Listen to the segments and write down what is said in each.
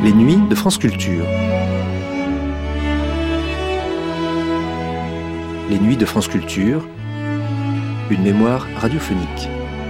Les nuits de France Culture. Les nuits de France Culture, une mémoire radiophonique.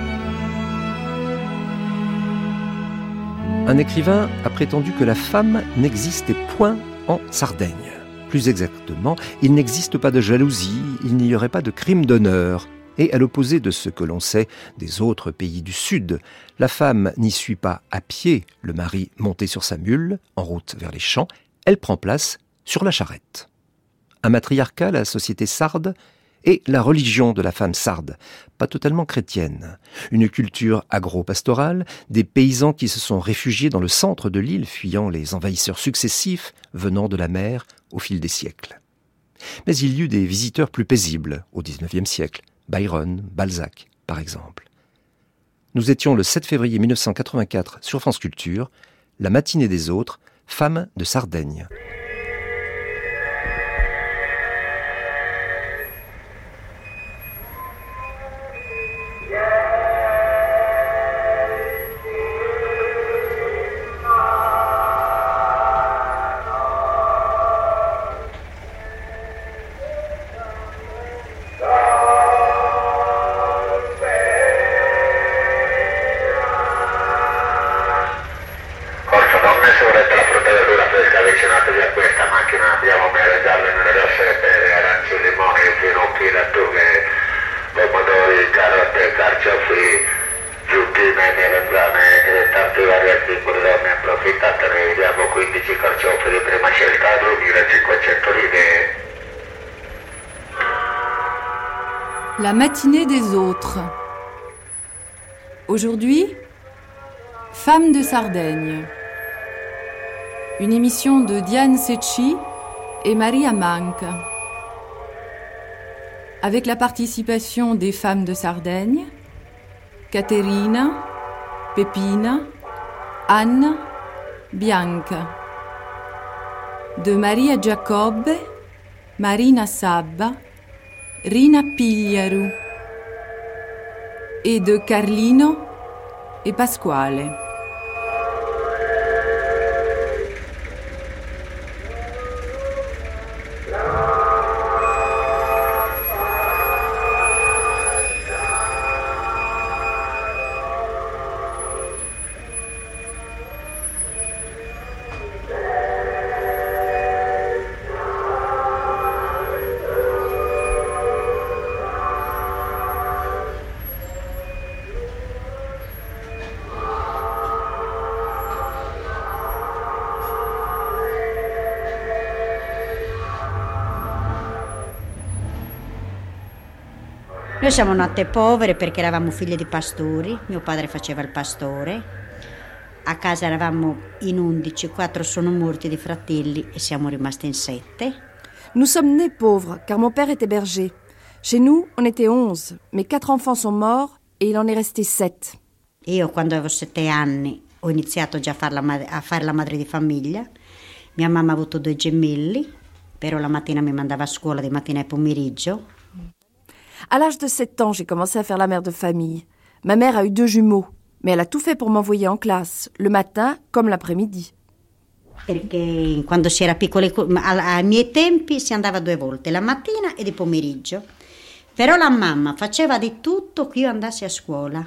Un écrivain a prétendu que la femme n'existait point en Sardaigne. Plus exactement, il n'existe pas de jalousie, il n'y aurait pas de crime d'honneur. Et à l'opposé de ce que l'on sait des autres pays du Sud, la femme n'y suit pas à pied le mari monté sur sa mule, en route vers les champs, elle prend place sur la charrette. Un matriarcat, la société sarde, et la religion de la femme sarde, pas totalement chrétienne. Une culture agro-pastorale, des paysans qui se sont réfugiés dans le centre de l'île, fuyant les envahisseurs successifs venant de la mer au fil des siècles. Mais il y eut des visiteurs plus paisibles au XIXe siècle. Byron, Balzac, par exemple. Nous étions le 7 février 1984 sur France Culture, la matinée des autres, femmes de Sardaigne. La matinée des autres. Aujourd'hui, Femmes de Sardaigne. Une émission de Diane Secchi et Maria Manca. Avec la participation des femmes de Sardaigne, Caterina, Pepina, Anna, Bianca. De Maria Giacobbe, Marina Sabba, Rina Pigliaru et de Carlino et Pasquale. Noi siamo nate povere perché eravamo figlie di pastori, mio padre faceva il pastore, a casa eravamo in 11, 4 sono morti di fratelli e siamo rimasti in 7. Nous sommes nés pauvres car mon père était berger. Chez nous, on était 11, mais 4 enfants sont morts et il en est resté 7. Io quando avevo 7 anni ho iniziato già a fare la madre di famiglia, mia mamma ha avuto 2 gemelli, però la mattina mi mandava a scuola di mattina e pomeriggio. À l'âge de 7 ans, j'ai commencé à faire la mère de famille. Ma mère a eu 2 jumeaux, mais elle a tout fait pour m'envoyer en classe, le matin comme l'après-midi. Perché quando si era piccoli, ai miei tempi si andava 2 volte, la mattina e di pomeriggio. Però la mamma faceva di tutto che io andassi a scuola.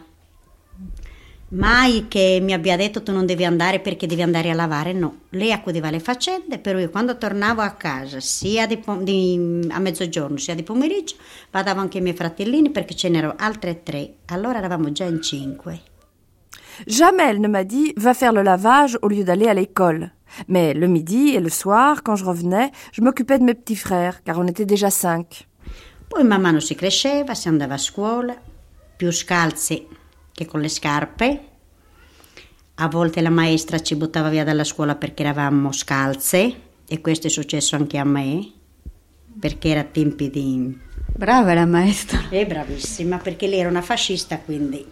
Mai che mi abbia detto tu non devi andare perché devi andare a lavare, no. Lei accudeva le faccende, però io quando tornavo a casa, sia a mezzogiorno sia di pomeriggio, badavo anche ai miei fratellini perché ce n'erano altre 3, allora eravamo già in 5. Jamais elle ne m'a dit « va faire le lavage au lieu d'aller à l'école ». Mais le midi et le soir, quand je revenais, je m'occupais de mes petits frères, car on était déjà 5. Poi man mano si cresceva, si andava a scuola, più scalzi che con le scarpe. A volte la maestra ci buttava via dalla scuola perché eravamo scalze e questo è successo anche a me perché era tempi di... Brava la maestra. Bravissima, perché lei era una fascista, quindi...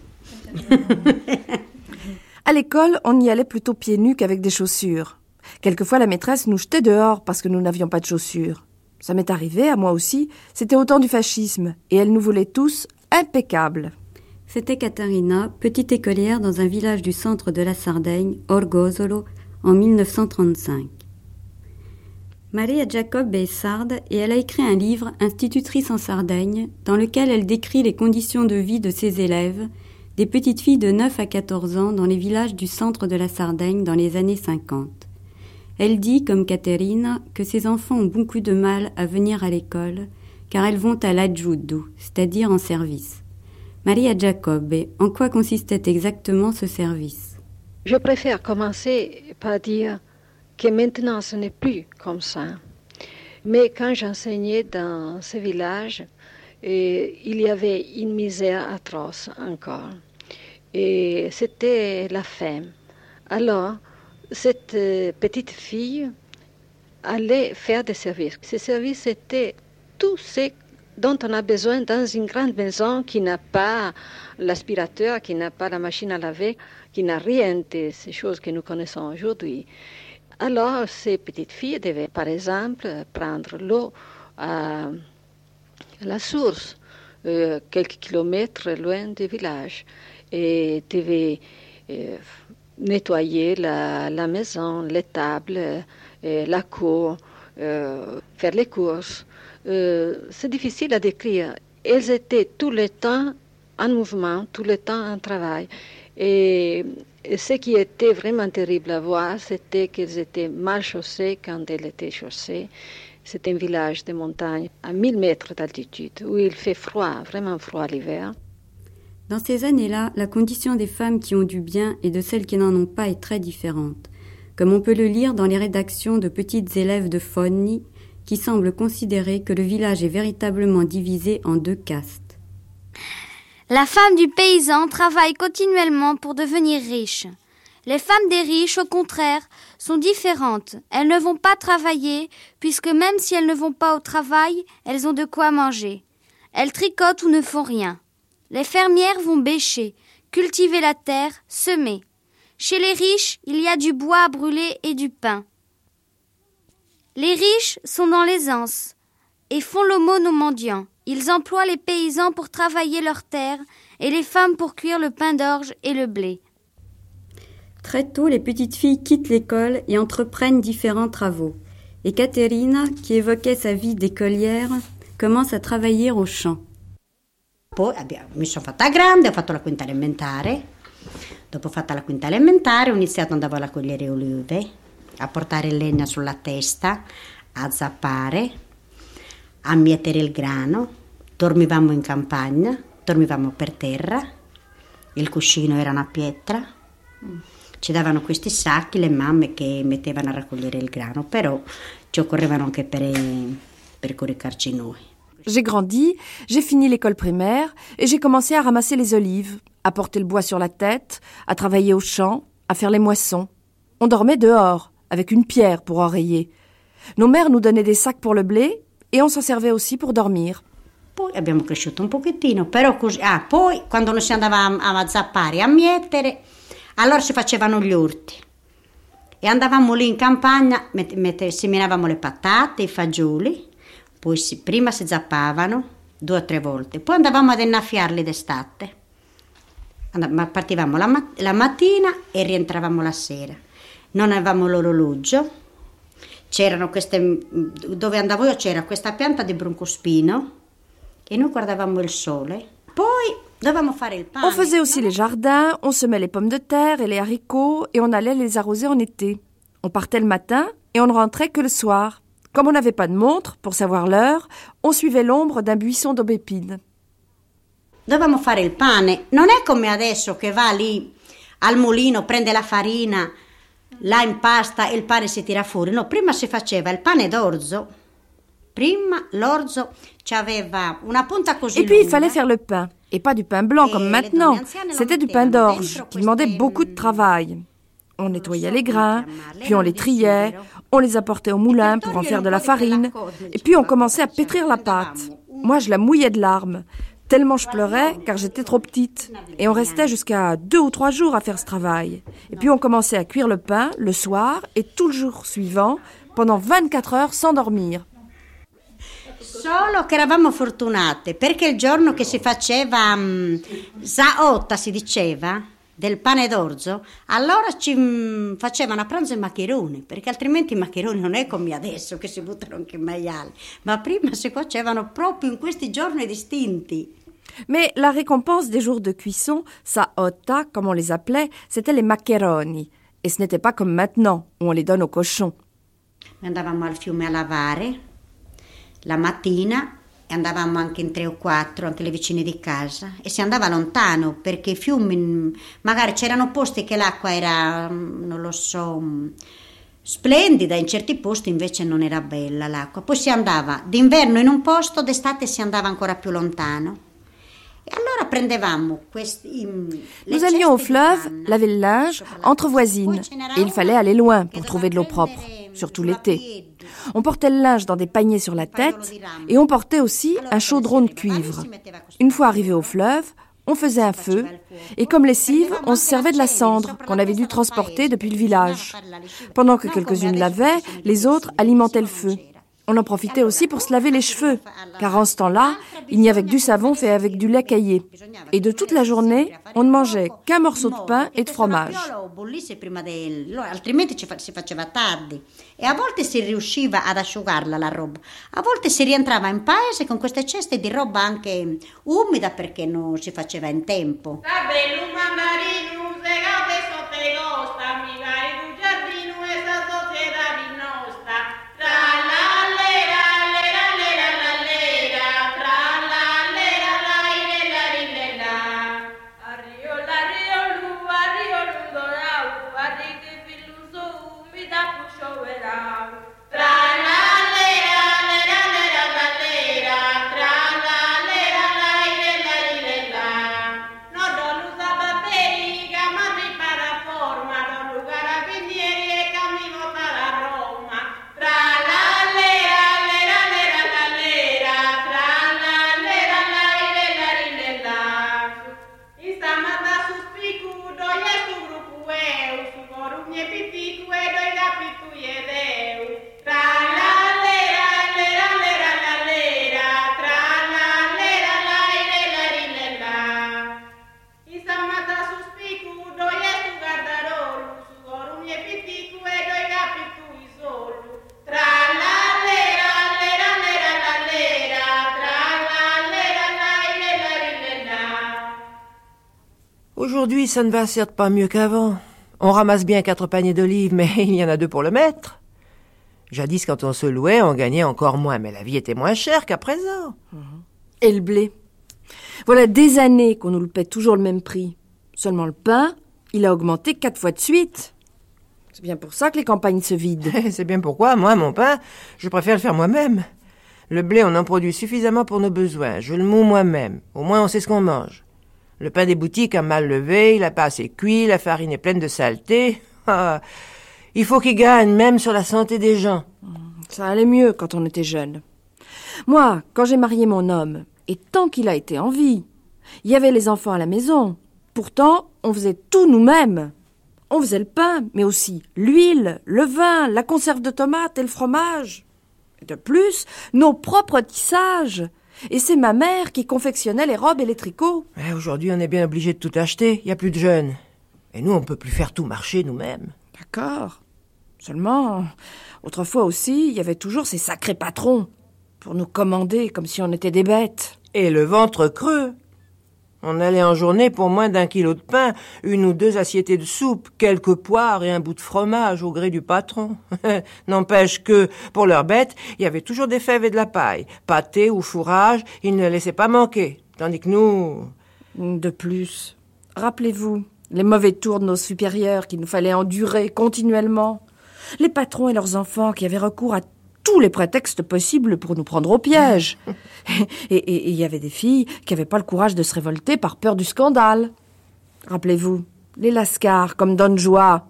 À l'école, on y allait plutôt pieds nus qu'avec des chaussures. Quelquefois, la maîtresse nous jetait dehors parce que nous n'avions pas de chaussures. Ça m'est arrivé, à moi aussi. C'était au temps du fascisme. Et elle nous voulait tous impeccables. C'était Caterina, petite écolière dans un village du centre de la Sardaigne, Orgosolo, en 1935. Maria Giacobbe est sarde et elle a écrit un livre, Institutrice en Sardaigne, dans lequel elle décrit les conditions de vie de ses élèves, des petites filles de 9 à 14 ans dans les villages du centre de la Sardaigne dans les années 50. Elle dit, comme Caterina, que ses enfants ont beaucoup de mal à venir à l'école, car elles vont à l'aggiudo, c'est-à-dire en service. Maria Giacobbe, en quoi consistait exactement ce service? Je préfère commencer par dire que maintenant ce n'est plus comme ça. Mais quand j'enseignais dans ce village, il y avait une misère atroce encore. Et c'était la faim. Alors, cette petite fille allait faire des services. Ces services étaient tout ce dont on a besoin dans une grande maison qui n'a pas l'aspirateur, qui n'a pas la machine à laver, qui n'a rien de ces choses que nous connaissons aujourd'hui. Alors, ces petites filles devaient, par exemple, prendre l'eau à la source, quelques kilomètres loin du village, et devaient nettoyer la maison, les tables, la cour, faire les courses. C'est difficile à décrire. Elles étaient tout le temps en mouvement, tout le temps en travail. Et ce qui était vraiment terrible à voir, c'était qu'elles étaient mal chaussées quand elles étaient chaussées. C'est un village de montagne à 1000 mètres d'altitude où il fait froid, vraiment froid l'hiver. Dans ces années-là, la condition des femmes qui ont du bien et de celles qui n'en ont pas est très différente, comme on peut le lire dans les rédactions de petites élèves de Fonni, qui semblent considérer que le village est véritablement divisé en 2 castes. La femme du paysan travaille continuellement pour devenir riche. Les femmes des riches, au contraire, sont différentes. Elles ne vont pas travailler, puisque même si elles ne vont pas au travail, elles ont de quoi manger. Elles tricotent ou ne font rien. Les fermières vont bêcher, cultiver la terre, semer. Chez les riches, il y a du bois à brûler et du pain. Les riches sont dans l'aisance et font l'aumône aux mendiants. Ils emploient les paysans pour travailler leurs terres et les femmes pour cuire le pain d'orge et le blé. Très tôt, les petites filles quittent l'école et entreprennent différents travaux. Et Caterina, qui évoquait sa vie d'écolière, commence à travailler au champ. Poi mi sono fatta grande, ho fatto la quinta elementare. Dopo fatta la quinta elementare ho iniziato, andavo a raccogliere olive, a portare legna sulla testa, a zappare, a mietere il grano. Dormivamo in campagna, dormivamo per terra, il cuscino era una pietra. Ci davano questi sacchi le mamme che mettevano a raccogliere il grano, però ci occorrevano anche per coricarci noi. J'ai grandi, j'ai fini l'école primaire et j'ai commencé à ramasser les olives, à porter le bois sur la tête, à travailler au champ, à faire les moissons. On dormait dehors, avec une pierre pour oreiller. Nos mères nous donnaient des sacs pour le blé et on s'en servait aussi pour dormir. Poi abbiamo cresciuto un pochettino, però così. Poi quando noi si andava a zappare, a mietere, allora si facevano gli orti. E andavamo lì in campagna, seminavamo le patate, i fagioli. Poi prima si zappavano 2 o 3 volte, poi andavamo ad innaffiarli d'estate. Partivamo la mattina e rientravamo la sera. Non avevamo l'orologio, c'erano dove andavo io c'era questa pianta di broncospino e noi guardavamo il sole. Poi dovevamo fare il pane. On faisait aussi les jardins, on semait les pommes de terre et les haricots et on allait les arroser en été. On partait le matin et on ne rentrait que le soir. Comme on n'avait pas de montre pour savoir l'heure, on suivait l'ombre d'un buisson d'aubépine. Dovevamo fare il pane. Non è come adesso che va lì al mulino, prende la farina, la impasta e il pane si tira fuori. No, prima si faceva il pane d'orzo. Prima l'orzo c'aveva una punta così lunga. Et puis il fallait faire le pain. Et pas du pain blanc comme maintenant. C'était du pain d'orge qui demandait beaucoup de travail. On nettoyait les grains, puis on les triait, on les apportait au moulin pour en faire de la farine, et puis on commençait à pétrir la pâte. Moi, je la mouillais de larmes, tellement je pleurais car j'étais trop petite. Et on restait jusqu'à 2 ou 3 jours à faire ce travail. Et puis on commençait à cuire le pain le soir et tout le jour suivant, pendant 24 heures sans dormir. Solo che eravamo fortunate, perché il giorno che si faceva saotta, si diceva, del pane d'orzo, allora ci facevano a pranzo i maccheroni, perché altrimenti i maccheroni non è come adesso che si buttano anche i maiali, ma prima si facevano proprio in questi giorni distinti. Mais la récompense des jours de cuisson, sa otta, comme on les appelait, c'était les maccheroni. Et ce n'était pas comme maintenant, où on les donne aux cochons. Andavamo al fiume a lavare la mattina e andavamo anche in 3 o 4, anche le vicine di casa, e si andava lontano perché i fiumi, magari c'erano posti che l'acqua era, non lo so, splendida, in certi posti invece non era bella l'acqua. Poi si andava d'inverno in un posto, d'estate si andava ancora più lontano. Et alors, prendevamo questi, nous allions au fleuve, laver le linge, entre voisines. Et il fallait aller loin pour trouver de l'eau propre, surtout l'été. On portait le linge dans des paniers sur la tête et on portait aussi un chaudron de cuivre. Une fois arrivé au fleuve, on faisait un feu et comme lessive, on se servait de la cendre qu'on avait dû transporter depuis le village. Pendant que quelques-unes lavaient, les autres alimentaient le feu. On en profitait aussi pour se laver les cheveux, car en ce temps-là, il n'y avait que du savon fait avec du lait caillé. Et de toute la journée, on ne mangeait qu'un morceau de pain et de fromage. Altrimenti si faceva tardi. E a volte si riusciva ad asciugarla la roba. A volte si rientrava in paese con queste ceste di roba anche umida perché non si faceva in tempo. Aujourd'hui, ça ne va certes pas mieux qu'avant. On ramasse bien 4 paniers d'olives, mais il y en a 2 pour le mètre. Jadis, quand on se louait, on gagnait encore moins, mais la vie était moins chère qu'à présent. Et le blé. Voilà des années qu'on nous le paie toujours le même prix. Seulement le pain, il a augmenté 4 fois de suite. C'est bien pour ça que les campagnes se vident. C'est bien pourquoi, moi, mon pain, je préfère le faire moi-même. Le blé, on en produit suffisamment pour nos besoins. Je le moue moi-même. Au moins, on sait ce qu'on mange. Le pain des boutiques a mal levé, il n'a pas assez cuit, la farine est pleine de saleté. Il faut qu'il gagne, même sur la santé des gens. Ça allait mieux quand on était jeune. Moi, quand j'ai marié mon homme, et tant qu'il a été en vie, il y avait les enfants à la maison. Pourtant, on faisait tout nous-mêmes. On faisait le pain, mais aussi l'huile, le vin, la conserve de tomates et le fromage. Et de plus, nos propres tissages. Et c'est ma mère qui confectionnait les robes et les tricots. Mais aujourd'hui, on est bien obligé de tout acheter. Il n'y a plus de jeunes. Et nous, on ne peut plus faire tout marcher nous-mêmes. D'accord. Seulement, autrefois aussi, il y avait toujours ces sacrés patrons pour nous commander comme si on était des bêtes. Et le ventre creux. On allait en journée pour moins d'1 kilo de pain, 1 ou 2 assiettées de soupe, quelques poires et un bout de fromage au gré du patron. N'empêche que, pour leurs bêtes, il y avait toujours des fèves et de la paille. Pâté ou fourrage, ils ne laissaient pas manquer. Tandis que nous... De plus, rappelez-vous, les mauvais tours de nos supérieurs qu'il nous fallait endurer continuellement. Les patrons et leurs enfants qui avaient recours à tous les prétextes possibles pour nous prendre au piège. Et il y avait des filles qui n'avaient pas le courage de se révolter par peur du scandale. Rappelez-vous, les lascars comme Don Juan.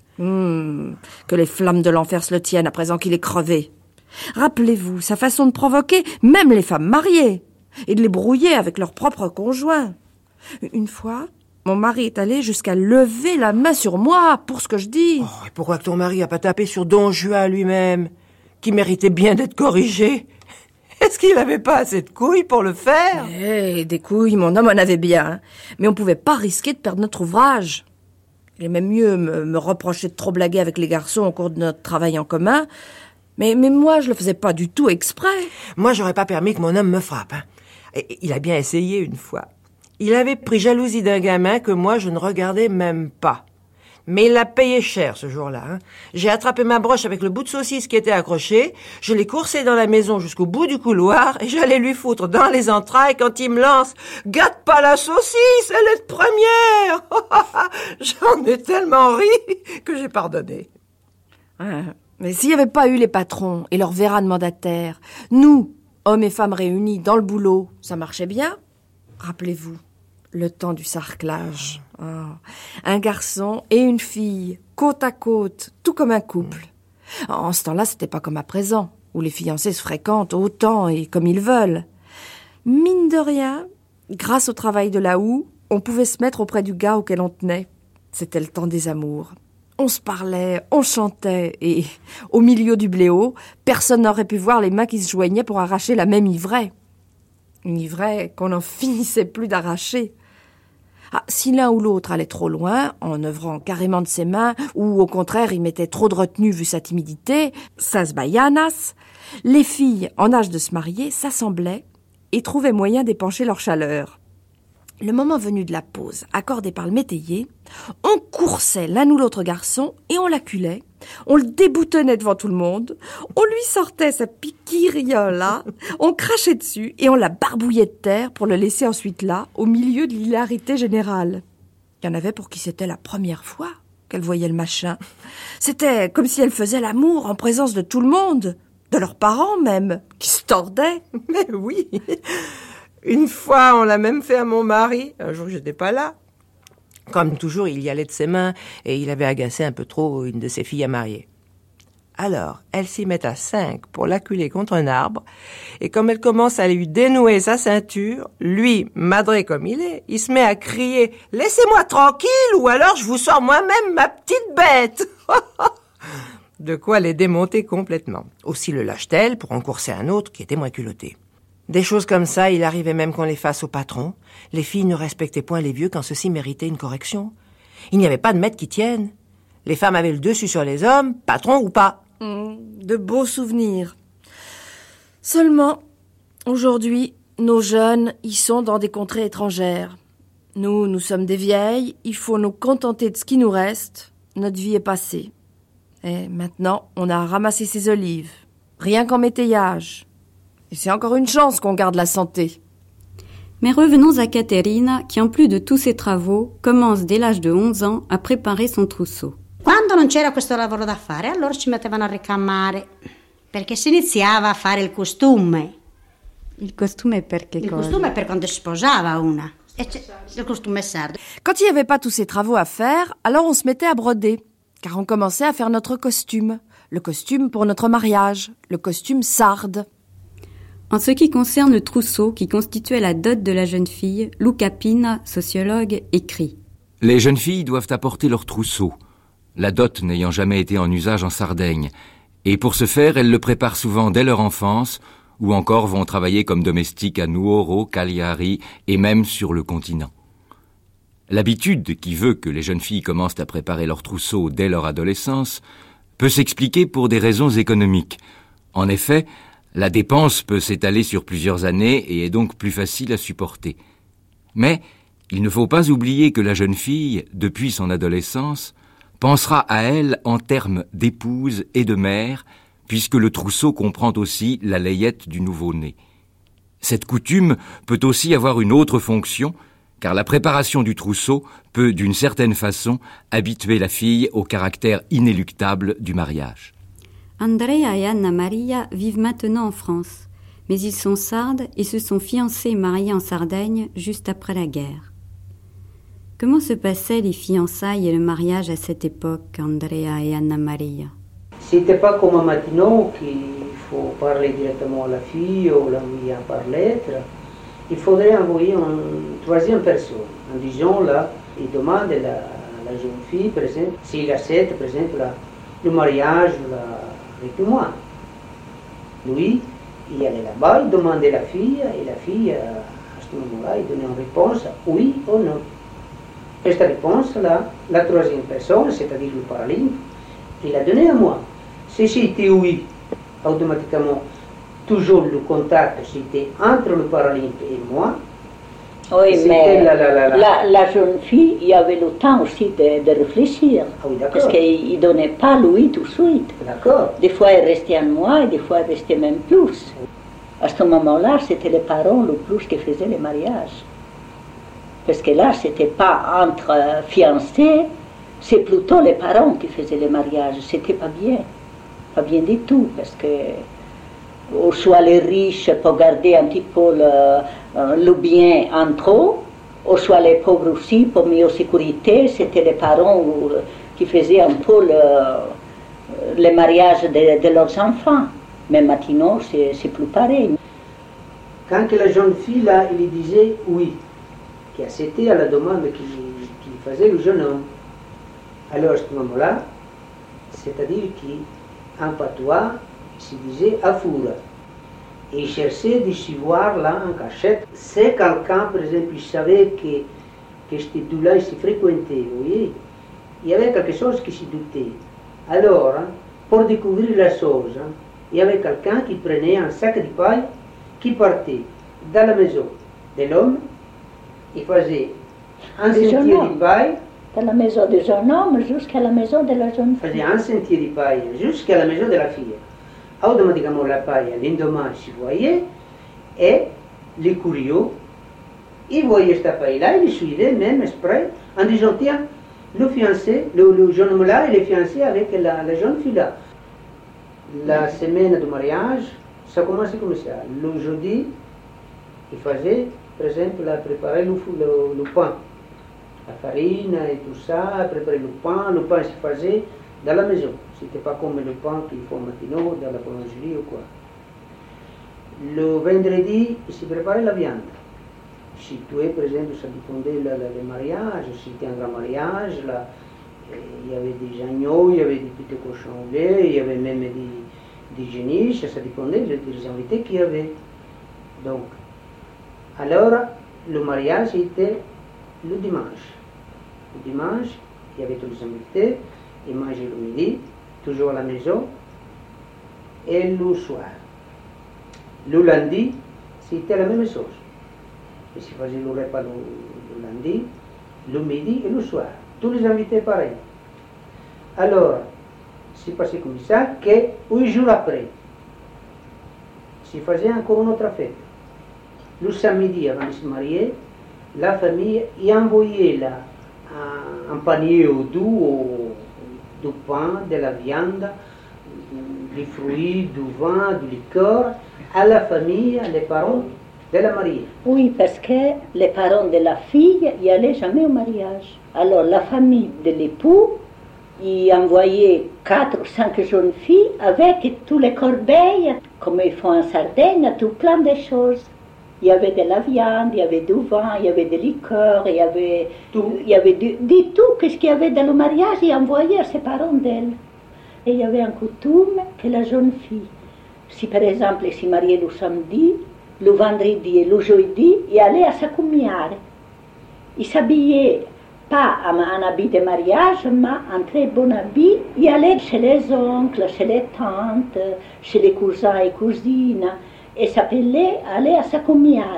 Que les flammes de l'enfer se le tiennent à présent qu'il est crevé. Rappelez-vous sa façon de provoquer même les femmes mariées et de les brouiller avec leurs propres conjoints. Une fois, mon mari est allé jusqu'à lever la main sur moi pour ce que je dis. Oh, et pourquoi que ton mari a pas tapé sur Don Juan lui-même, qui méritait bien d'être corrigé? Est-ce qu'il n'avait pas assez de couilles pour le faire? Des couilles, mon homme en avait bien. Mais on pouvait pas risquer de perdre notre ouvrage. Il aimait mieux me reprocher de trop blaguer avec les garçons au cours de notre travail en commun. Mais moi, je le faisais pas du tout exprès. Moi, j'aurais pas permis que mon homme me frappe. Et il a bien essayé une fois. Il avait pris jalousie d'un gamin que moi, je ne regardais même pas. Mais il l'a payé cher ce jour-là. J'ai attrapé ma broche avec le bout de saucisse qui était accroché, je l'ai coursé dans la maison jusqu'au bout du couloir et j'allais lui foutre dans les entrailles quand il me lance « Gâte pas la saucisse, elle est de première !» J'en ai tellement ri que j'ai pardonné. Mais s'il n'y avait pas eu les patrons et leurs vérans mandataires, nous, hommes et femmes réunis dans le boulot, ça marchait bien? Rappelez-vous, le temps du sarclage. Un garçon et une fille, côte à côte, tout comme un couple. En ce temps-là, c'était pas comme à présent, où les fiancés se fréquentent autant et comme ils veulent. Mine de rien, grâce au travail de la houe, on pouvait se mettre auprès du gars auquel on tenait. C'était le temps des amours. On se parlait, on chantait, et au milieu du bléau, personne n'aurait pu voir les mains qui se joignaient pour arracher la même ivraie. Une ivraie qu'on n'en finissait plus d'arracher. Si l'un ou l'autre allait trop loin, en œuvrant carrément de ses mains, ou au contraire il mettait trop de retenue vu sa timidité, sas baianas, les filles en âge de se marier s'assemblaient et trouvaient moyen d'épancher leur chaleur. Le moment venu de la pause, accordée par le métayer, on coursait l'un ou l'autre garçon et on l'acculait, on le déboutonnait devant tout le monde, on lui sortait sa piquiriola, on crachait dessus et on la barbouillait de terre pour le laisser ensuite là, au milieu de l'hilarité générale. Il y en avait pour qui c'était la première fois qu'elle voyait le machin. C'était comme si elle faisait l'amour en présence de tout le monde, de leurs parents même, qui se tordaient. Mais oui. Une fois, on l'a même fait à mon mari. Un jour, j'étais pas là. Comme toujours, il y allait de ses mains et il avait agacé un peu trop une de ses filles à marier. Alors, elle s'y met à 5 pour l'acculer contre un arbre et comme elle commence à lui dénouer sa ceinture, lui, madré comme il se met à crier « Laissez-moi tranquille ou alors je vous sors moi-même ma petite bête !» De quoi les démonter complètement. Aussi le lâche-t-elle pour en courser un autre qui était moins culotté. Des choses comme ça, il arrivait même qu'on les fasse au patron. Les filles ne respectaient point les vieux quand ceux-ci méritaient une correction. Il n'y avait pas de maître qui tienne. Les femmes avaient le dessus sur les hommes, patron ou pas. De beaux souvenirs. Seulement, aujourd'hui, nos jeunes y sont dans des contrées étrangères. Nous sommes des vieilles, il faut nous contenter de ce qui nous reste. Notre vie est passée. Et maintenant, on a ramassé ses olives. Rien qu'en métayage. Et c'est encore une chance qu'on garde la santé. Mais revenons à Caterina, qui en plus de tous ses travaux, commence dès l'âge de 11 ans à préparer son trousseau. Quando non c'era questo lavoro da fare, allora ci mettevano a ricamare, perché si iniziava a fare il costume. Il costume perché cosa? Il costume per quando si sposava una. Le costume sardo. Quand il n'y avait pas tous ces travaux à faire, alors on se mettait à broder, car on commençait à faire notre costume. Le costume pour notre mariage, le costume sarde. En ce qui concerne le trousseau qui constituait la dot de la jeune fille, Luca Pina, sociologue, écrit « Les jeunes filles doivent apporter leur trousseau, la dot n'ayant jamais été en usage en Sardaigne, et pour ce faire, elles le préparent souvent dès leur enfance, ou encore vont travailler comme domestiques à Nuoro, Cagliari et même sur le continent. L'habitude qui veut que les jeunes filles commencent à préparer leur trousseau dès leur adolescence peut s'expliquer pour des raisons économiques. En effet, la dépense peut s'étaler sur plusieurs années et est donc plus facile à supporter. Mais il ne faut pas oublier que la jeune fille, depuis son adolescence, pensera à elle en termes d'épouse et de mère, puisque le trousseau comprend aussi la layette du nouveau-né. Cette coutume peut aussi avoir une autre fonction, car la préparation du trousseau peut, d'une certaine façon, habituer la fille au caractère inéluctable du mariage. Andrea et Anna Maria vivent maintenant en France, mais ils sont sardes et se sont fiancés et mariés en Sardaigne juste après la guerre. Comment se passaient les fiançailles et le mariage à cette époque, Andrea et Anna Maria? C'était pas comme maintenant qu'il faut parler directement à la fille ou l'envoyer par lettre. Il faudrait envoyer une troisième personne en disant là, il demande à la jeune fille, par exemple, s'il accepte, par exemple, le mariage avec moi. Lui, il allait là-bas, il demandait la fille, et la fille, à ce moment-là, il donnait une réponse, oui ou non. Et cette réponse-là, la troisième personne, c'est-à-dire le paralymphe, il l'a donnée à moi. Si c'était oui, automatiquement, toujours le contact, c'était entre le paralymphe et moi. Oui, mais la jeune fille, il y avait le temps aussi de réfléchir. Ah oui, d'accord. Parce qu'il ne donnait pas l'ouïe tout de suite. D'accord. Des fois, il restait un mois et des fois, il restait même plus. À ce moment-là, c'était les parents le plus qui faisaient les mariages. Parce que là, ce n'était pas entre fiancés, c'est plutôt les parents qui faisaient les mariages. C'était pas bien du tout, parce que soit les riches pour garder un petit peu le bien entre eux, ou soit les pauvres aussi pour mieux sécurité. C'était les parents qui faisaient un peu le mariage de leurs enfants. Mais maintenant, c'est plus pareil. Quand la jeune fille, là, il disait oui, qui acceptait à la demande qu'il faisait le jeune homme, alors à ce moment-là, c'est-à-dire qu'en patois, il disait afoura. Et il cherchait de s'y voir là en cachette. C'est quelqu'un, par exemple, il savait que ces deux-là se fréquentaient, vous voyez. Il y avait quelque chose qui s'y doutait. Alors, pour découvrir la chose, il y avait quelqu'un qui prenait un sac de paille, qui partait dans la maison de l'homme, il faisait un sentier de paille. De la maison du jeune homme jusqu'à la maison de la jeune fille. Il faisait un sentier de paille jusqu'à la maison de la fille. Automatiquement, la paille, l'endemain, s'y voyait, et les curieux, ils voyaient cette paille-là, ils suivaient même exprès, en disant, tiens, le fiancé, le jeune homme-là, il est fiancé avec la jeune fille-là. La semaine de mariage, ça commençait comme ça. Le jeudi, il faisait, par exemple, préparer le pain, la farine et tout ça, préparer le pain se faisait dans la maison. C'était pas comme le pain qu'il faut maintenant dans la boulangerie ou quoi. Le vendredi, il se préparait la viande. Si tu es, par exemple, ça dépendait le mariage, si c'était un grand mariage, là, il y avait des agneaux, il y avait des petits cochons au lait, il y avait même des géniches, ça dépendait des invités qu'il y avait. Donc, alors, le mariage était le dimanche. Le dimanche, il y avait tous les invités, ils mangeaient le midi, toujours à la maison, et le soir. Le lundi, c'était la même chose. Ils se faisaient le repas le lundi, le midi et le soir. Tous les invités pareil. Alors, c'est passé comme ça que 8 jours après, il faisait encore une autre fête. Le samedi, avant de se marier, la famille y envoyait là, un panier au doux, du pain, de la viande, des fruits, du vin, du liqueur, à la famille, les parents de la mariée. Oui, parce que les parents de la fille n'y allaient jamais au mariage. Alors la famille de l'époux y envoyait 4 ou 5 jeunes filles avec tous les corbeilles, comme ils font en Sardaigne, tout plein de choses. Il y avait de la viande, il y avait du vin, il y avait des liqueurs, il y avait tout ce qu'il y avait dans le mariage, il envoyait à ses parents d'elle. Et il y avait une coutume que la jeune fille, si par exemple elle s'est mariée le samedi, le vendredi et le jeudi, il allait à sa cumière. Il s'habillait pas en habit de mariage, mais en très bon habit. Il allait chez les oncles, chez les tantes, chez les cousins et cousines. Et s'appelait aller à sa cumière.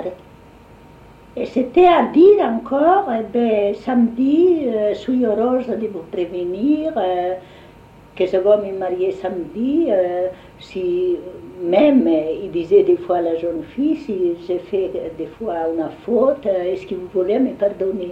Et c'était à dire encore, samedi, je suis heureuse de vous prévenir que je vais me marier samedi. Si même, il disait des fois à la jeune fille, si j'ai fait des fois une faute, est-ce que vous voulez me pardonner?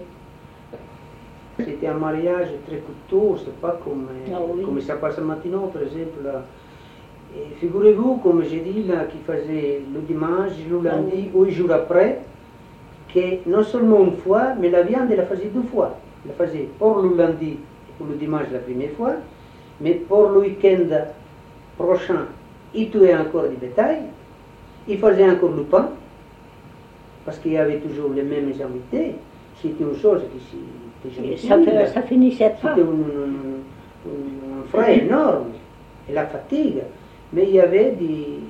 C'était un mariage très coûteux, c'est pas comme ça passe maintenant, par exemple. Et figurez-vous, comme j'ai dit, là, qu'il faisait le dimanche, le lundi, 8 jours après, que non seulement une fois, mais la viande, elle la faisait 2 fois. Elle la faisait pour le lundi et pour le dimanche la première fois, mais pour le week-end prochain, il tuait encore du bétail, il faisait encore le pain, parce qu'il y avait toujours les mêmes invités. C'était une chose qui ça finissait pas. C'était un frais énorme, et la fatigue. Mais il y avait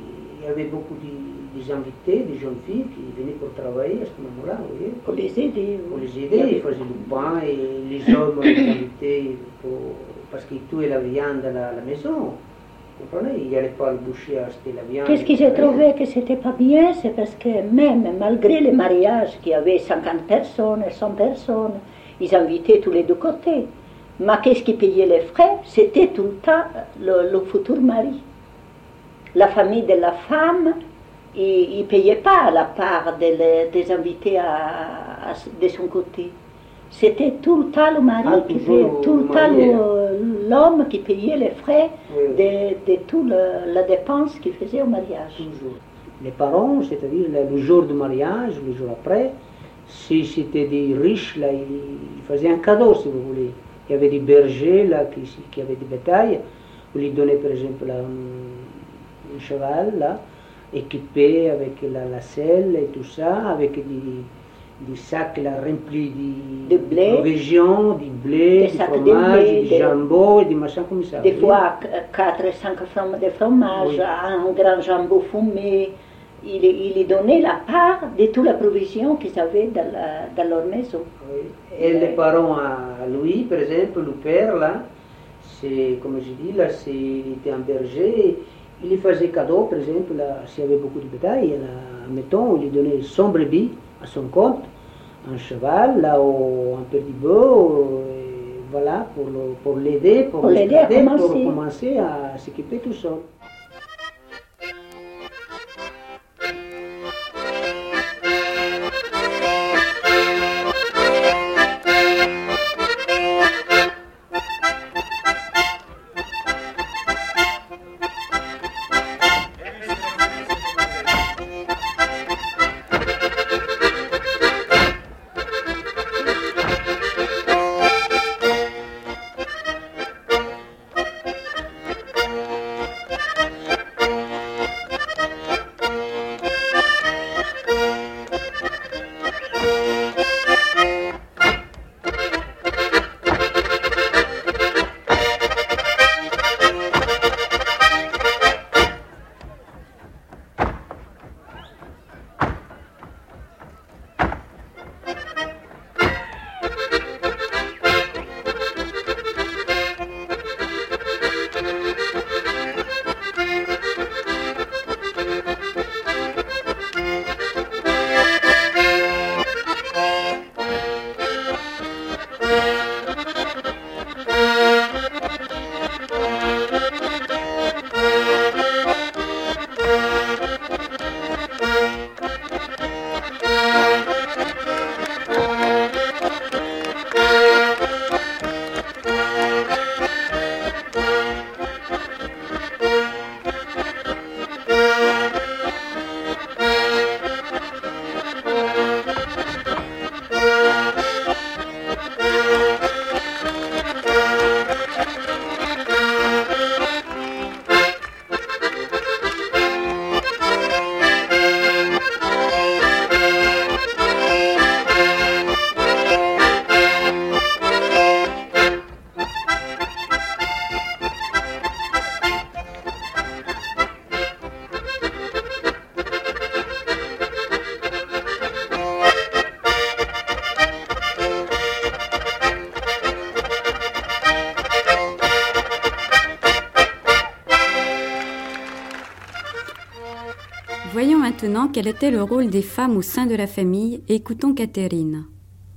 il y avait beaucoup des invités, des jeunes filles qui venaient pour travailler à ce moment-là, vous voyez. Pour les aider. Pour les aider, ils faisaient du pain et les hommes les invitaient parce qu'ils tuaient la viande à la maison. Vous comprenez? Il n'y allait pas le boucher acheter la viande. Qu'est-ce que j'ai trouvé que c'était pas bien, c'est parce que même malgré les mariages qui avaient 50 personnes, 100 personnes, ils invitaient tous les deux côtés. Mais qu'est-ce qui payait les frais? C'était tout le temps le futur mari. La famille de la femme, il ne payait pas la part des invités de son côté. C'était tout le temps le mari qui payait, tout le temps l'homme qui payait les frais de toute la dépense qu'il faisait au mariage. Toujours. Les parents, c'est-à-dire le jour du mariage, le jour après, si c'était des riches, là, ils faisaient un cadeau, si vous voulez. Il y avait des bergers là, qui avaient des bétails, on lui donnait par exemple un cheval là, équipé avec la selle et tout ça, avec des sacs là, remplis de provisions, du blé, du fromage, du jambon et des machins comme ça. Des fois 4 ou 5 francs de fromage, un grand jambon fumé. Il donnait la part de toute la provision qu'ils avaient dans leur maison. Oui. Et les parents à lui, par exemple, le père, là, c'est, comme je dis, là, il était un berger, il lui faisait cadeau, par exemple, s'il y avait beaucoup de bétail, là, mettons, il lui donnait 100 brebis à son compte, un cheval, là, un petit bœuf, voilà, pour l'aider, pour commencer à s'équiper tout seul. Voyons maintenant quel était le rôle des femmes au sein de la famille et écoutons Caterina.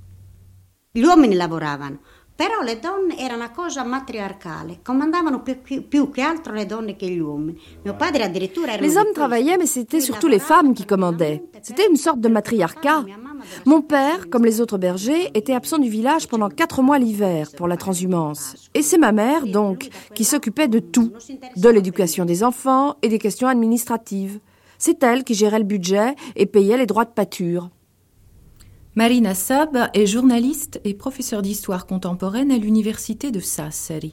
Gli uomini lavoravano, però le donne erano una cosa matriarcale, comandavano più che altro le donne che gli uomini. Mio padre addirittura era. Les hommes travaillaient, mais c'était surtout les femmes qui commandaient. C'était une sorte de matriarcat. Mon père, comme les autres bergers, était absent du village pendant 4 mois l'hiver pour la transhumance. Et c'est ma mère, donc, qui s'occupait de tout, de l'éducation des enfants et des questions administratives. C'est elle qui gérait le budget et payait les droits de pâture. Marina Sab est journaliste et professeure d'histoire contemporaine à l'université de Sassari.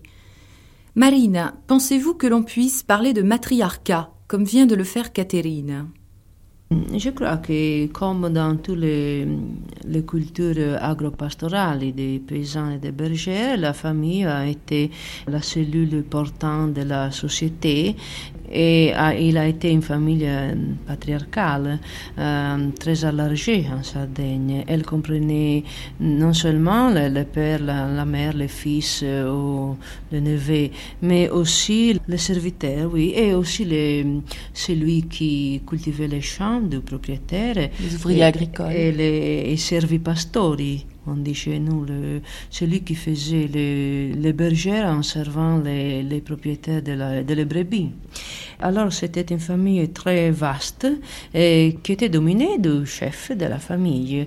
Marina, pensez-vous que l'on puisse parler de matriarcat, comme vient de le faire Caterina? Je crois que comme dans toutes les cultures agropastorales des paysans et des bergers, la famille a été la cellule portante de la société et il a été une famille patriarcale, très élargie en Sardaigne. Elle comprenait non seulement le père, la mère, les fils ou les neveux, mais aussi les serviteurs, oui, et aussi celui qui cultivait les champs du propriétaire. Les ouvriers agricoles. Et les servipastori, on dit chez nous, celui qui faisait les bergères en servant les propriétaires de les brebis. Alors c'était une famille très vaste qui était dominée du chef de la famille.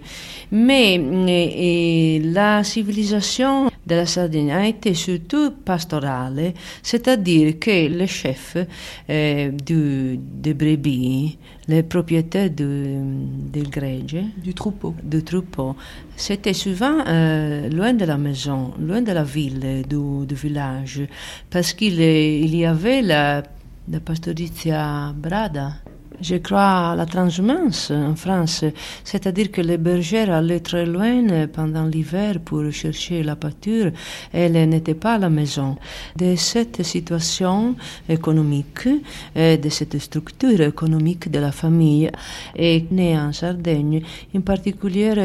Mais la civilisation de la Sardaigne a été surtout pastorale, c'est-à-dire que les chefs des brebis, les propriétaires du gregge, du troupeau, c'était souvent loin de la maison, loin de la ville, du village, parce qu'il y avait la pastorizia brada. Je crois à la transhumance en France, c'est-à-dire que les bergères allaient très loin pendant l'hiver pour chercher la pâture et elles n'étaient pas à la maison. De cette situation économique, de cette structure économique de la famille, est née en Sardaigne une particulière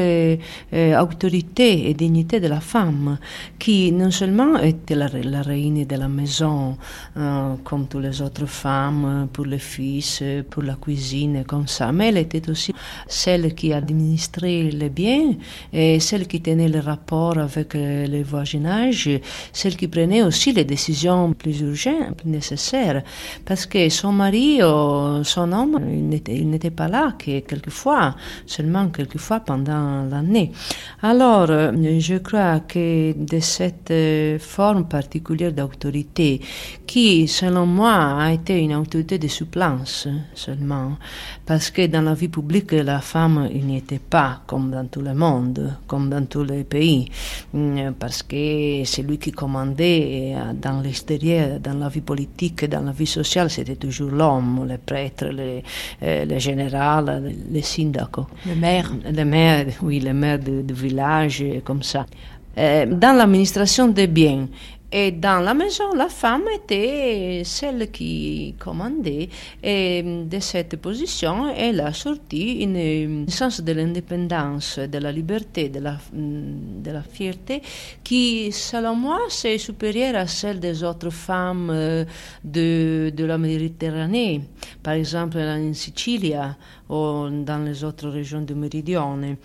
autorité et dignité de la femme, qui non seulement était la reine de la maison, comme toutes les autres femmes, pour les fils, pour la cuisine comme ça, mais elle était aussi celle qui administrait les biens et celle qui tenait le rapport avec le voisinage, celle qui prenait aussi les décisions plus urgentes, plus nécessaires, parce que son mari ou son homme, il n'était pas là que seulement quelquefois pendant l'année. Alors, je crois que de cette forme particulière d'autorité, qui, selon moi, a été une autorité de souplance seulement, parce que dans la vie publique, la femme n'y était pas comme dans tout le monde, comme dans tous les pays, parce que c'est lui qui commandait dans l'extérieur, dans la vie politique, dans la vie sociale, c'était toujours l'homme, les prêtres, les généraux, les syndicats. Le maire. Oui, le maire du village, comme ça. Dans l'administration des biens, et dans la maison, la femme était celle qui commandait. Et de cette position, elle a sorti un sens de l'indépendance, de la liberté, de la fierté, qui, selon moi, c'est supérieur à celle des autres femmes de la Méditerranée. Par exemple, en Sicile ou dans les autres régions du Méridione.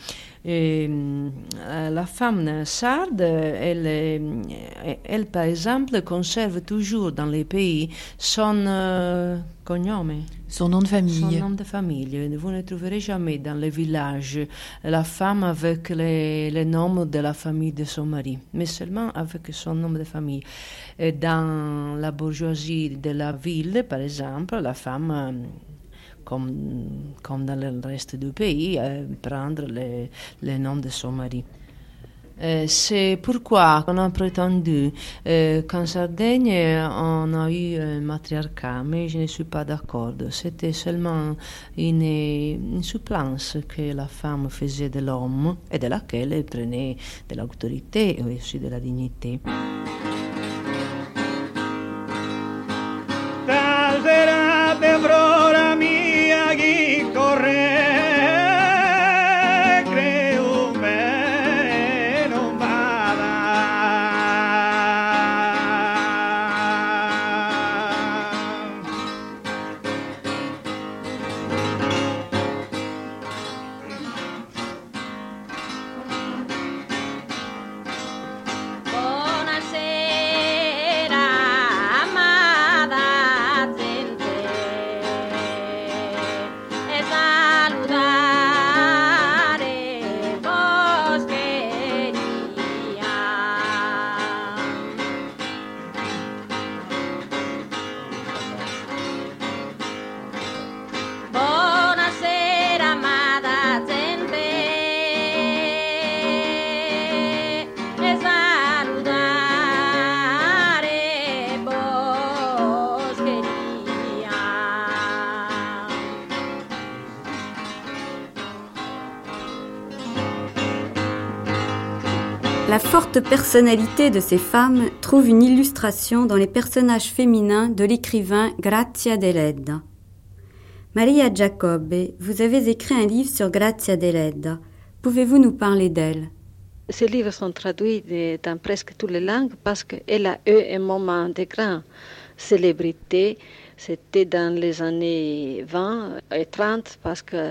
La femme sarde, elle, par exemple, conserve toujours dans les pays son cognome. Son nom de famille. Son nom de famille. Vous ne trouverez jamais dans les villages la femme avec le nom de la famille de son mari, mais seulement avec son nom de famille. Et dans la bourgeoisie de la ville, par exemple, la femme... Comme dans le reste du pays, prendre le nom de son mari. C'est pourquoi on a prétendu qu'en Sardaigne, on a eu un matriarcat, mais je ne suis pas d'accord. C'était seulement une souplance que la femme faisait de l'homme et de laquelle elle prenait de l'autorité et aussi de la dignité. Buonasera. La forte personnalité de ces femmes trouve une illustration dans les personnages féminins de l'écrivain Grazia Deledda. Maria Giacobbe, vous avez écrit un livre sur Grazia Deledda. Pouvez-vous nous parler d'elle? Ces livres sont traduits dans presque toutes les langues parce qu'elle a eu un moment de grande célébrité. C'était dans les années 20 et 30 parce qu'en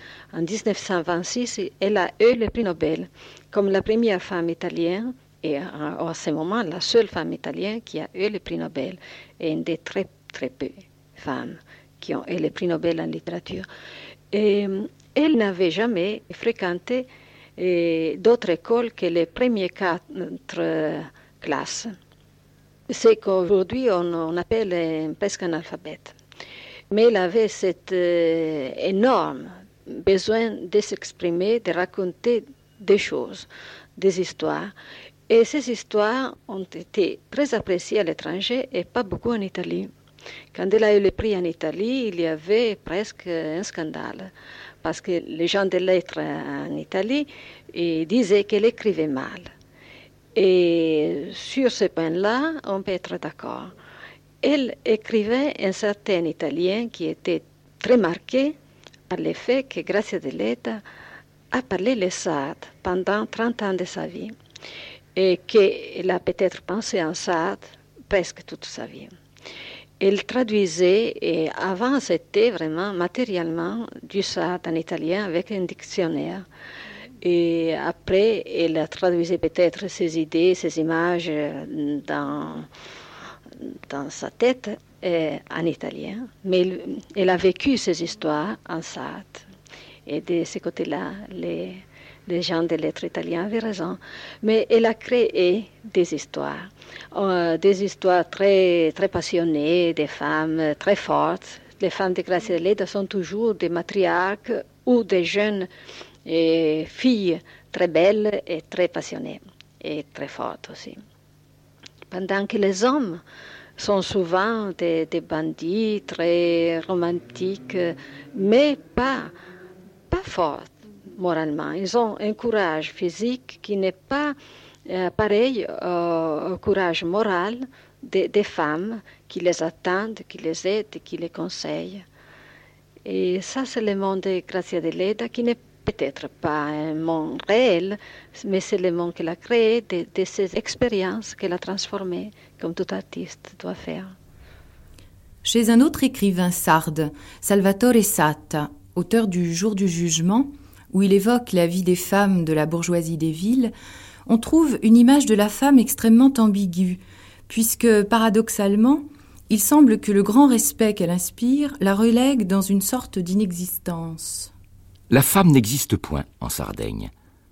1926, elle a eu le prix Nobel comme la première femme italienne et à ce moment la seule femme italienne qui a eu le prix Nobel et une des très très peu femmes qui ont eu le prix Nobel en littérature. Et elle n'avait jamais fréquenté d'autres écoles que les premières 4 classes. C'est qu'aujourd'hui on appelle presque un alphabet. Mais elle avait cet énorme besoin de s'exprimer, de raconter des choses, des histoires. Et ces histoires ont été très appréciées à l'étranger et pas beaucoup en Italie. Quand elle a eu le prix en Italie, il y avait presque un scandale. Parce que les gens des lettres en Italie disaient qu'elle écrivait mal. Et sur ce point-là, on peut être d'accord. Elle écrivait un certain italien qui était très marqué par le fait que Grazia Deledda a parlé le sarde pendant 30 ans de sa vie et qu'elle a peut-être pensé en sarde presque toute sa vie. Elle traduisait, et avant c'était vraiment matériellement du sarde en italien avec un dictionnaire. Et après, elle traduisait peut-être ses idées, ses images dans sa tête en italien. Mais elle a vécu ces histoires en sarde. Et de ce côté-là, les gens des lettres italiens avaient raison. Mais elle a créé des histoires très, très passionnées, des femmes très fortes. Les femmes de Grazia Deledda sont toujours des matriarches ou des jeunes filles très belles et très passionnées et très fortes aussi. Pendant que les hommes sont souvent des bandits très romantiques, mais pas forts moralement. Ils ont un courage physique qui n'est pas pareil au courage moral des femmes qui les attendent, qui les aident, qui les conseillent. Et ça, c'est le monde de Grazia Deledda qui n'est peut-être pas un monde réel, mais c'est le monde qu'elle a créé de ses expériences qu'elle a transformées, comme tout artiste doit faire. Chez un autre écrivain sarde, Salvatore Satta, auteur du Jour du jugement, où il évoque la vie des femmes de la bourgeoisie des villes, on trouve une image de la femme extrêmement ambiguë, puisque, paradoxalement, il semble que le grand respect qu'elle inspire la relègue dans une sorte d'inexistence. La femme n'existe point en Sardaigne.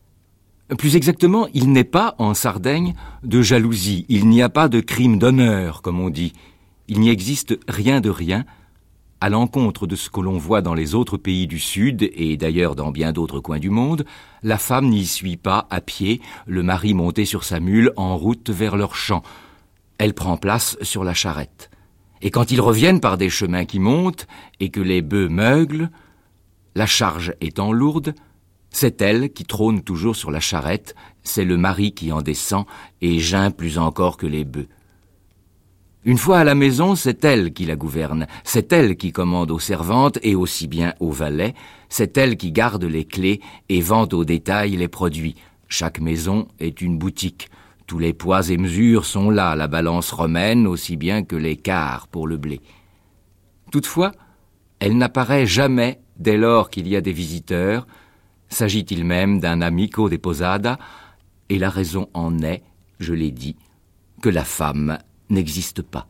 Plus exactement, il n'est pas en Sardaigne de jalousie, il n'y a pas de crime d'honneur, comme on dit. Il n'y existe rien de rien, à l'encontre de ce que l'on voit dans les autres pays du Sud, et d'ailleurs dans bien d'autres coins du monde. La femme n'y suit pas à pied, le mari monté sur sa mule en route vers leur champ. Elle prend place sur la charrette. Et quand ils reviennent par des chemins qui montent, et que les bœufs meuglent, la charge étant lourde, c'est elle qui trône toujours sur la charrette, c'est le mari qui en descend et geint plus encore que les bœufs. Une fois à la maison, c'est elle qui la gouverne, c'est elle qui commande aux servantes et aussi bien aux valets, c'est elle qui garde les clés et vend au détail les produits. Chaque maison est une boutique. Tous les poids et mesures sont là, la balance romaine aussi bien que les quarts pour le blé. Toutefois, elle n'apparaît jamais dès lors qu'il y a des visiteurs, s'agit-il même d'un amico de posada, et la raison en est, je l'ai dit, que la femme n'existe pas.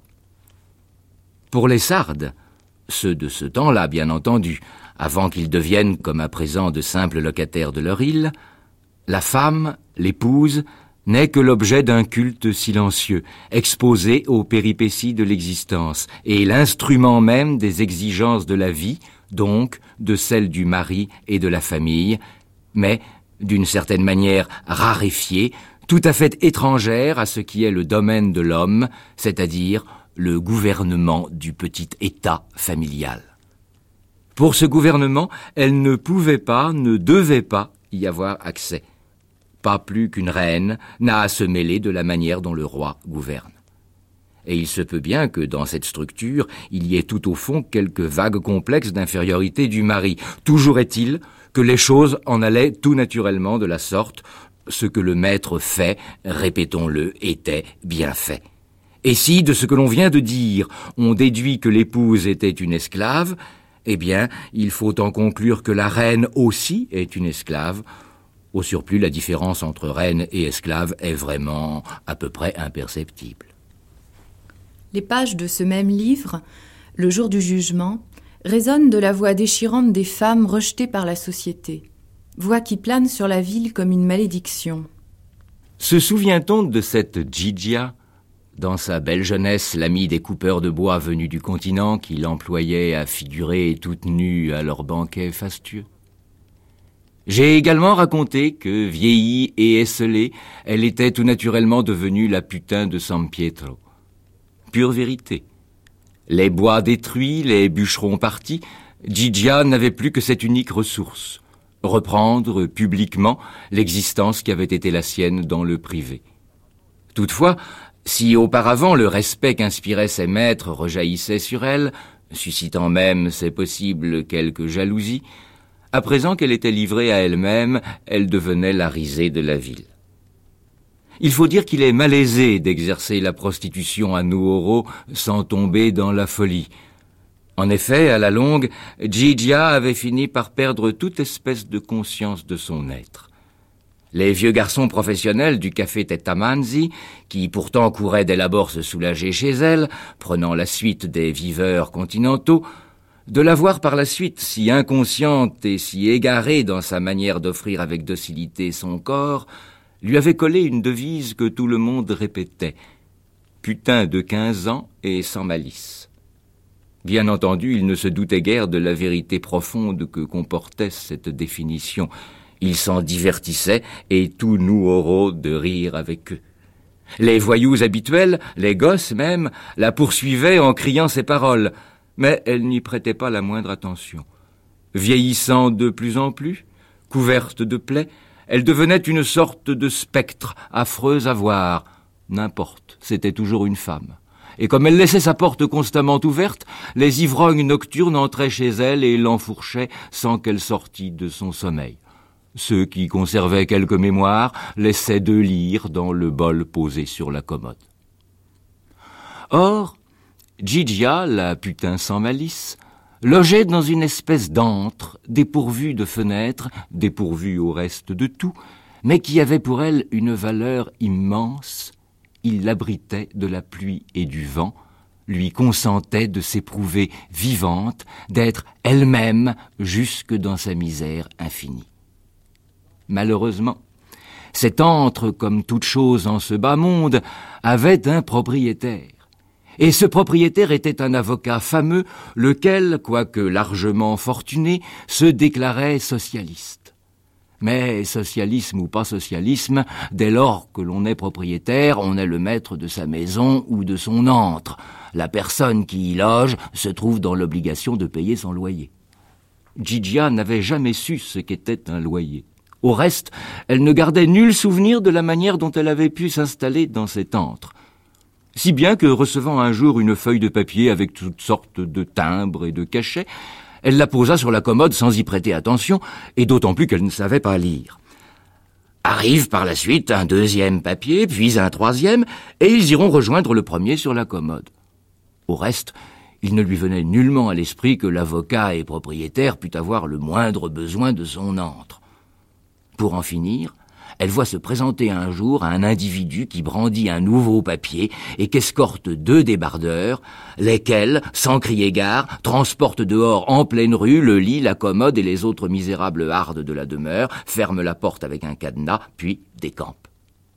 Pour les Sardes, ceux de ce temps-là bien entendu, avant qu'ils deviennent comme à présent de simples locataires de leur île, la femme, l'épouse, n'est que l'objet d'un culte silencieux, exposé aux péripéties de l'existence, et l'instrument même des exigences de la vie, donc de celle du mari et de la famille, mais d'une certaine manière raréfiée, tout à fait étrangère à ce qui est le domaine de l'homme, c'est-à-dire le gouvernement du petit État familial. Pour ce gouvernement, elle ne pouvait pas, ne devait pas y avoir accès. pas plus qu'une reine, n'a à se mêler de la manière dont le roi gouverne. Et il se peut bien que dans cette structure, il y ait tout au fond quelques vagues complexes d'infériorité du mari. Toujours est-il que les choses en allaient tout naturellement de la sorte. Ce que le maître fait, répétons-le, était bien fait. Et si, de ce que l'on vient de dire, on déduit que l'épouse était une esclave, eh bien, il faut en conclure que la reine aussi est une esclave. Au surplus, la différence entre reine et esclave est vraiment à peu près imperceptible. Les pages de ce même livre, Le jour du jugement, résonnent de la voix déchirante des femmes rejetées par la société, voix qui plane sur la ville comme une malédiction. Se souvient-on de cette Gigia, dans sa belle jeunesse, l'amie des coupeurs de bois venus du continent qui l'employaient à figurer toute nue à leurs banquets fastueux? J'ai également raconté que, vieillie et esselée, elle était tout naturellement devenue la putain de San Pietro. Pure vérité. Les bois détruits, les bûcherons partis, Gigia n'avait plus que cette unique ressource, reprendre publiquement l'existence qui avait été la sienne dans le privé. Toutefois, si auparavant le respect qu'inspiraient ses maîtres rejaillissait sur elle, suscitant même, c'est possible, quelque jalousie, à présent qu'elle était livrée à elle-même, elle devenait la risée de la ville. Il faut dire qu'il est malaisé d'exercer la prostitution à Nuoro sans tomber dans la folie. En effet, à la longue, Gigia avait fini par perdre toute espèce de conscience de son être. Les vieux garçons professionnels du café Tettamanzi, qui pourtant couraient dès l'abord se soulager chez elle, prenant la suite des viveurs continentaux, de la voir par la suite si inconsciente et si égarée dans sa manière d'offrir avec docilité son corps, lui avait collé une devise que tout le monde répétait. Putain de 15 ans et sans malice. Bien entendu, il ne se doutait guère de la vérité profonde que comportait cette définition. Il s'en divertissait et tout Nuoro de rire avec eux. Les voyous habituels, les gosses même, la poursuivaient en criant ces paroles, mais elle n'y prêtait pas la moindre attention. Vieillissant de plus en plus, couverte de plaies, elle devenait une sorte de spectre, affreuse à voir. N'importe, c'était toujours une femme. Et comme elle laissait sa porte constamment ouverte, les ivrognes nocturnes entraient chez elle et l'enfourchaient sans qu'elle sortît de son sommeil. Ceux qui conservaient quelque mémoire laissaient de lire dans le bol posé sur la commode. Or, Gigia, la putain sans malice, logeait dans une espèce d'antre, dépourvu de fenêtres, dépourvu au reste de tout, mais qui avait pour elle une valeur immense. Il l'abritait de la pluie et du vent, lui consentait de s'éprouver vivante, d'être elle-même jusque dans sa misère infinie. Malheureusement, cet antre, comme toute chose en ce bas monde, avait un propriétaire. Et ce propriétaire était un avocat fameux, lequel, quoique largement fortuné, se déclarait socialiste. Mais socialisme ou pas socialisme, dès lors que l'on est propriétaire, on est le maître de sa maison ou de son antre. La personne qui y loge se trouve dans l'obligation de payer son loyer. Gigia n'avait jamais su ce qu'était un loyer. Au reste, elle ne gardait nul souvenir de la manière dont elle avait pu s'installer dans cet antre. Si bien que, recevant un jour une feuille de papier avec toutes sortes de timbres et de cachets, elle la posa sur la commode sans y prêter attention, et d'autant plus qu'elle ne savait pas lire. Arrive par la suite un deuxième papier, puis un troisième, et ils iront rejoindre le premier sur la commode. Au reste, il ne lui venait nullement à l'esprit que l'avocat et propriétaire pût avoir le moindre besoin de son antre. Pour en finir, elle voit se présenter un jour un individu qui brandit un nouveau papier et qu'escorte 2 débardeurs, lesquels, sans crier gare, transportent dehors en pleine rue le lit, la commode et les autres misérables hardes de la demeure, ferment la porte avec un cadenas, puis décampent.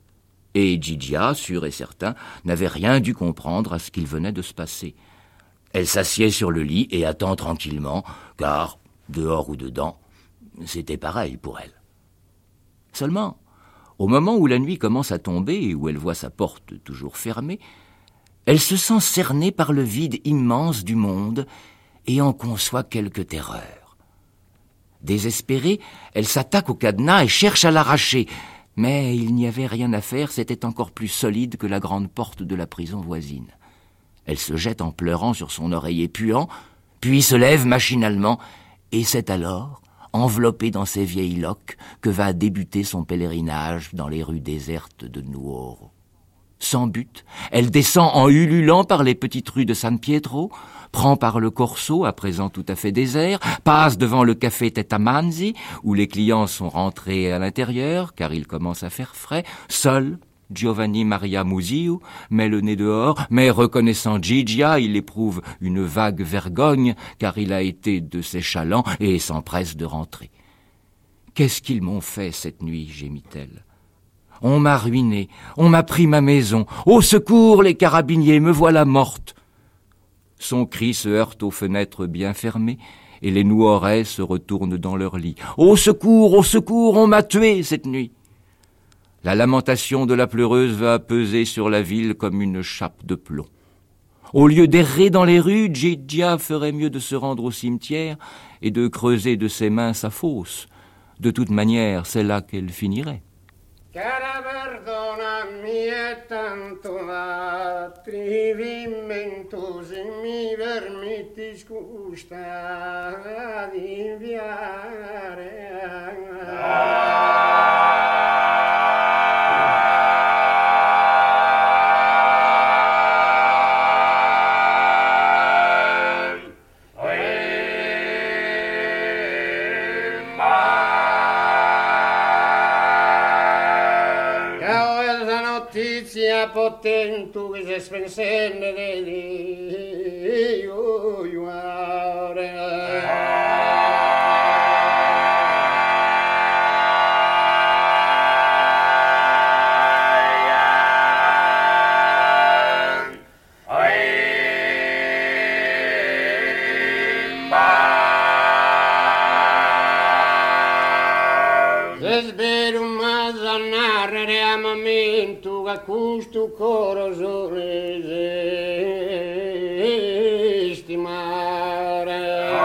Et Gigia, sûr et certain, n'avait rien dû comprendre à ce qu'il venait de se passer. Elle s'assied sur le lit et attend tranquillement, car, dehors ou dedans, c'était pareil pour elle. Seulement, au moment où la nuit commence à tomber et où elle voit sa porte toujours fermée, elle se sent cernée par le vide immense du monde et en conçoit quelque terreur. Désespérée, elle s'attaque au cadenas et cherche à l'arracher, Mais il n'y avait rien à faire, c'était encore plus solide que la grande porte de la prison voisine. Elle se jette en pleurant sur son oreiller puant, puis se lève machinalement, et c'est alors, enveloppée dans ses vieilles loques, que va débuter son pèlerinage dans les rues désertes de Nuoro. Sans but, elle descend en ululant par les petites rues de San Pietro, prend par le Corso, à présent tout à fait désert, passe devant le café Tetamanzi, où les clients sont rentrés à l'intérieur, car il commence à faire frais, seul. Giovanni Maria Musiu met le nez dehors, mais reconnaissant Gigia, il éprouve une vague vergogne, car il a été de ses chalands et s'empresse de rentrer. « Qu'est-ce qu'ils m'ont fait cette nuit ?» gémit-elle. « On m'a ruiné, on m'a pris ma maison. Au secours, les carabiniers, me voilà morte !» Son cri se heurte aux fenêtres bien fermées, et les Nuorais se retournent dans leur lit. « Au secours, on m'a tué cette nuit !» La lamentation de la pleureuse va peser sur la ville comme une chape de plomb. Au lieu d'errer dans les rues, Gigia ferait mieux de se rendre au cimetière et de creuser de ses mains sa fosse. De toute manière, c'est là qu'elle finirait. Cara perdonami e tanto attrivimento se mi permetti scusa di inviare. Potento che si spensenne di a custo coro estimare.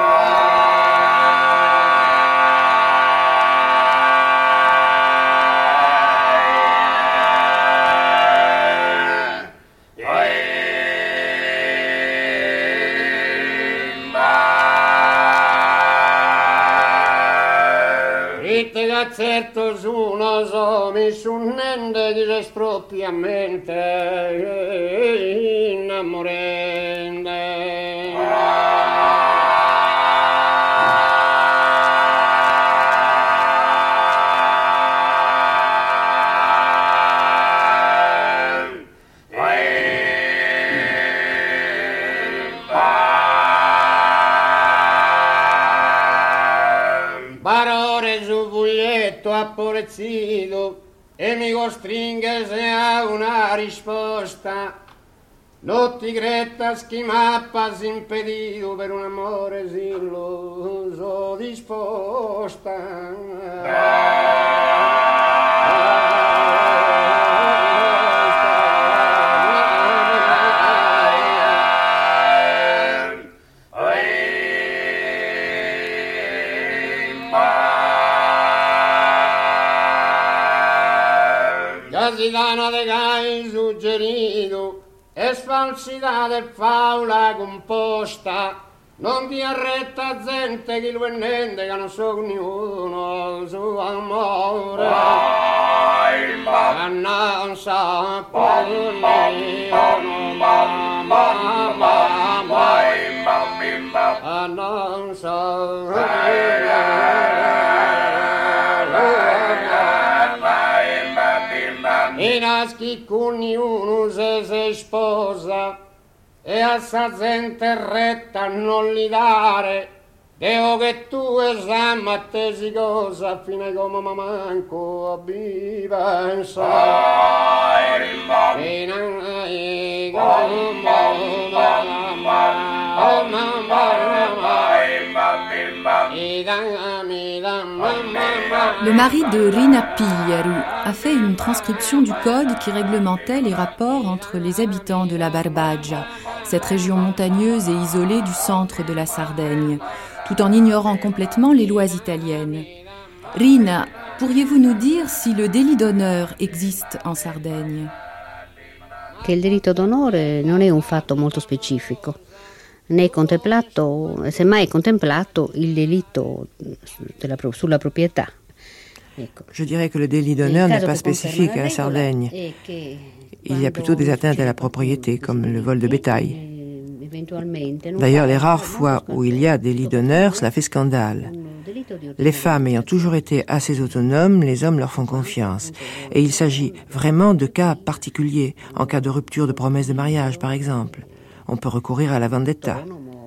Certo su uno somi su nende di espropriamente innamorende. Apporezzido e mi costringe se ha una risposta. No tigrettas chi m'appas impedito per un amore silloso disposta. Gasidana de gai suggerido e falsità del faula composta non ti arretta gente chi lo ennende che non so ognuno suo amore non sa non so e naschi con ognuno se sposa e a sa gente retta non li dare devo che tu esami a te si cosa fine come ma manco a viva Le mari de Rina Pigliaru a fait une transcription du code qui réglementait les rapports entre les habitants de la Barbagia, cette région montagneuse et isolée du centre de la Sardaigne, tout en ignorant complètement les lois italiennes. Rina Pourriez-vous nous dire si le délit d'honneur existe en Sardaigne? Che il delitto d'onore non è un fatto molto specifico, né contemplato, semmai è contemplato il delitto sulla proprietà. Je dirais que le délit d'honneur n'est pas spécifique à la Sardaigne. Il y a plutôt des atteintes à la propriété, comme le vol de bétail. D'ailleurs, les rares fois où il y a délit d'honneur, cela fait scandale. Les femmes ayant toujours été assez autonomes, les hommes leur font confiance. Et il s'agit vraiment de cas particuliers, en cas de rupture de promesse de mariage, par exemple. On peut recourir à la vendetta.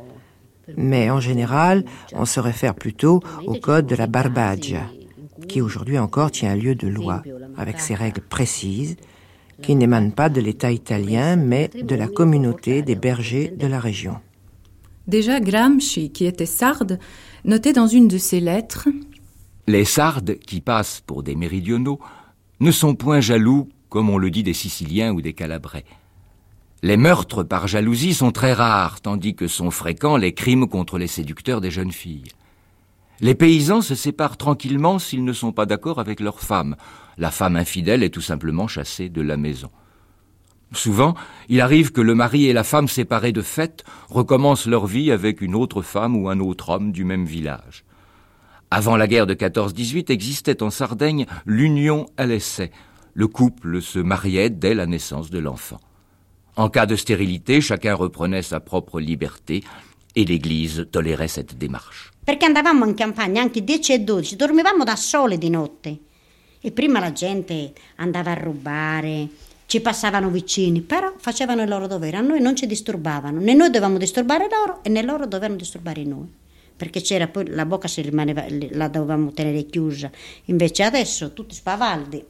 Mais en général, on se réfère plutôt au code de la Barbagia, qui aujourd'hui encore tient lieu de loi, avec ses règles précises, qui n'émanent pas de l'État italien, mais de la communauté des bergers de la région. Déjà Gramsci, qui était sarde, notait dans une de ses lettres « Les sardes, qui passent pour des méridionaux, ne sont point jaloux, comme on le dit des Siciliens ou des Calabrais. Les meurtres par jalousie sont très rares, tandis que sont fréquents les crimes contre les séducteurs des jeunes filles. Les paysans se séparent tranquillement s'ils ne sont pas d'accord avec leur femme. La femme infidèle est tout simplement chassée de la maison. Souvent, il arrive que le mari et la femme séparés de fait recommencent leur vie avec une autre femme ou un autre homme du même village. Avant la guerre de 14-18 existait en Sardaigne l'union à l'essai. Le couple se mariait dès la naissance de l'enfant. En cas de stérilité, chacun reprenait sa propre liberté e l'Église tolérait cette démarche. Perché andavamo in campagna anche 10 e 12, dormivamo da sole di notte. E prima la gente andava a rubare, ci passavano vicini, però facevano il loro dovere, a noi non ci disturbavano, né noi dovevamo disturbare loro e né loro dovevano disturbare noi, perché c'era poi la bocca si rimaneva, la dovevamo tenere chiusa. Invece adesso tutti spavaldi,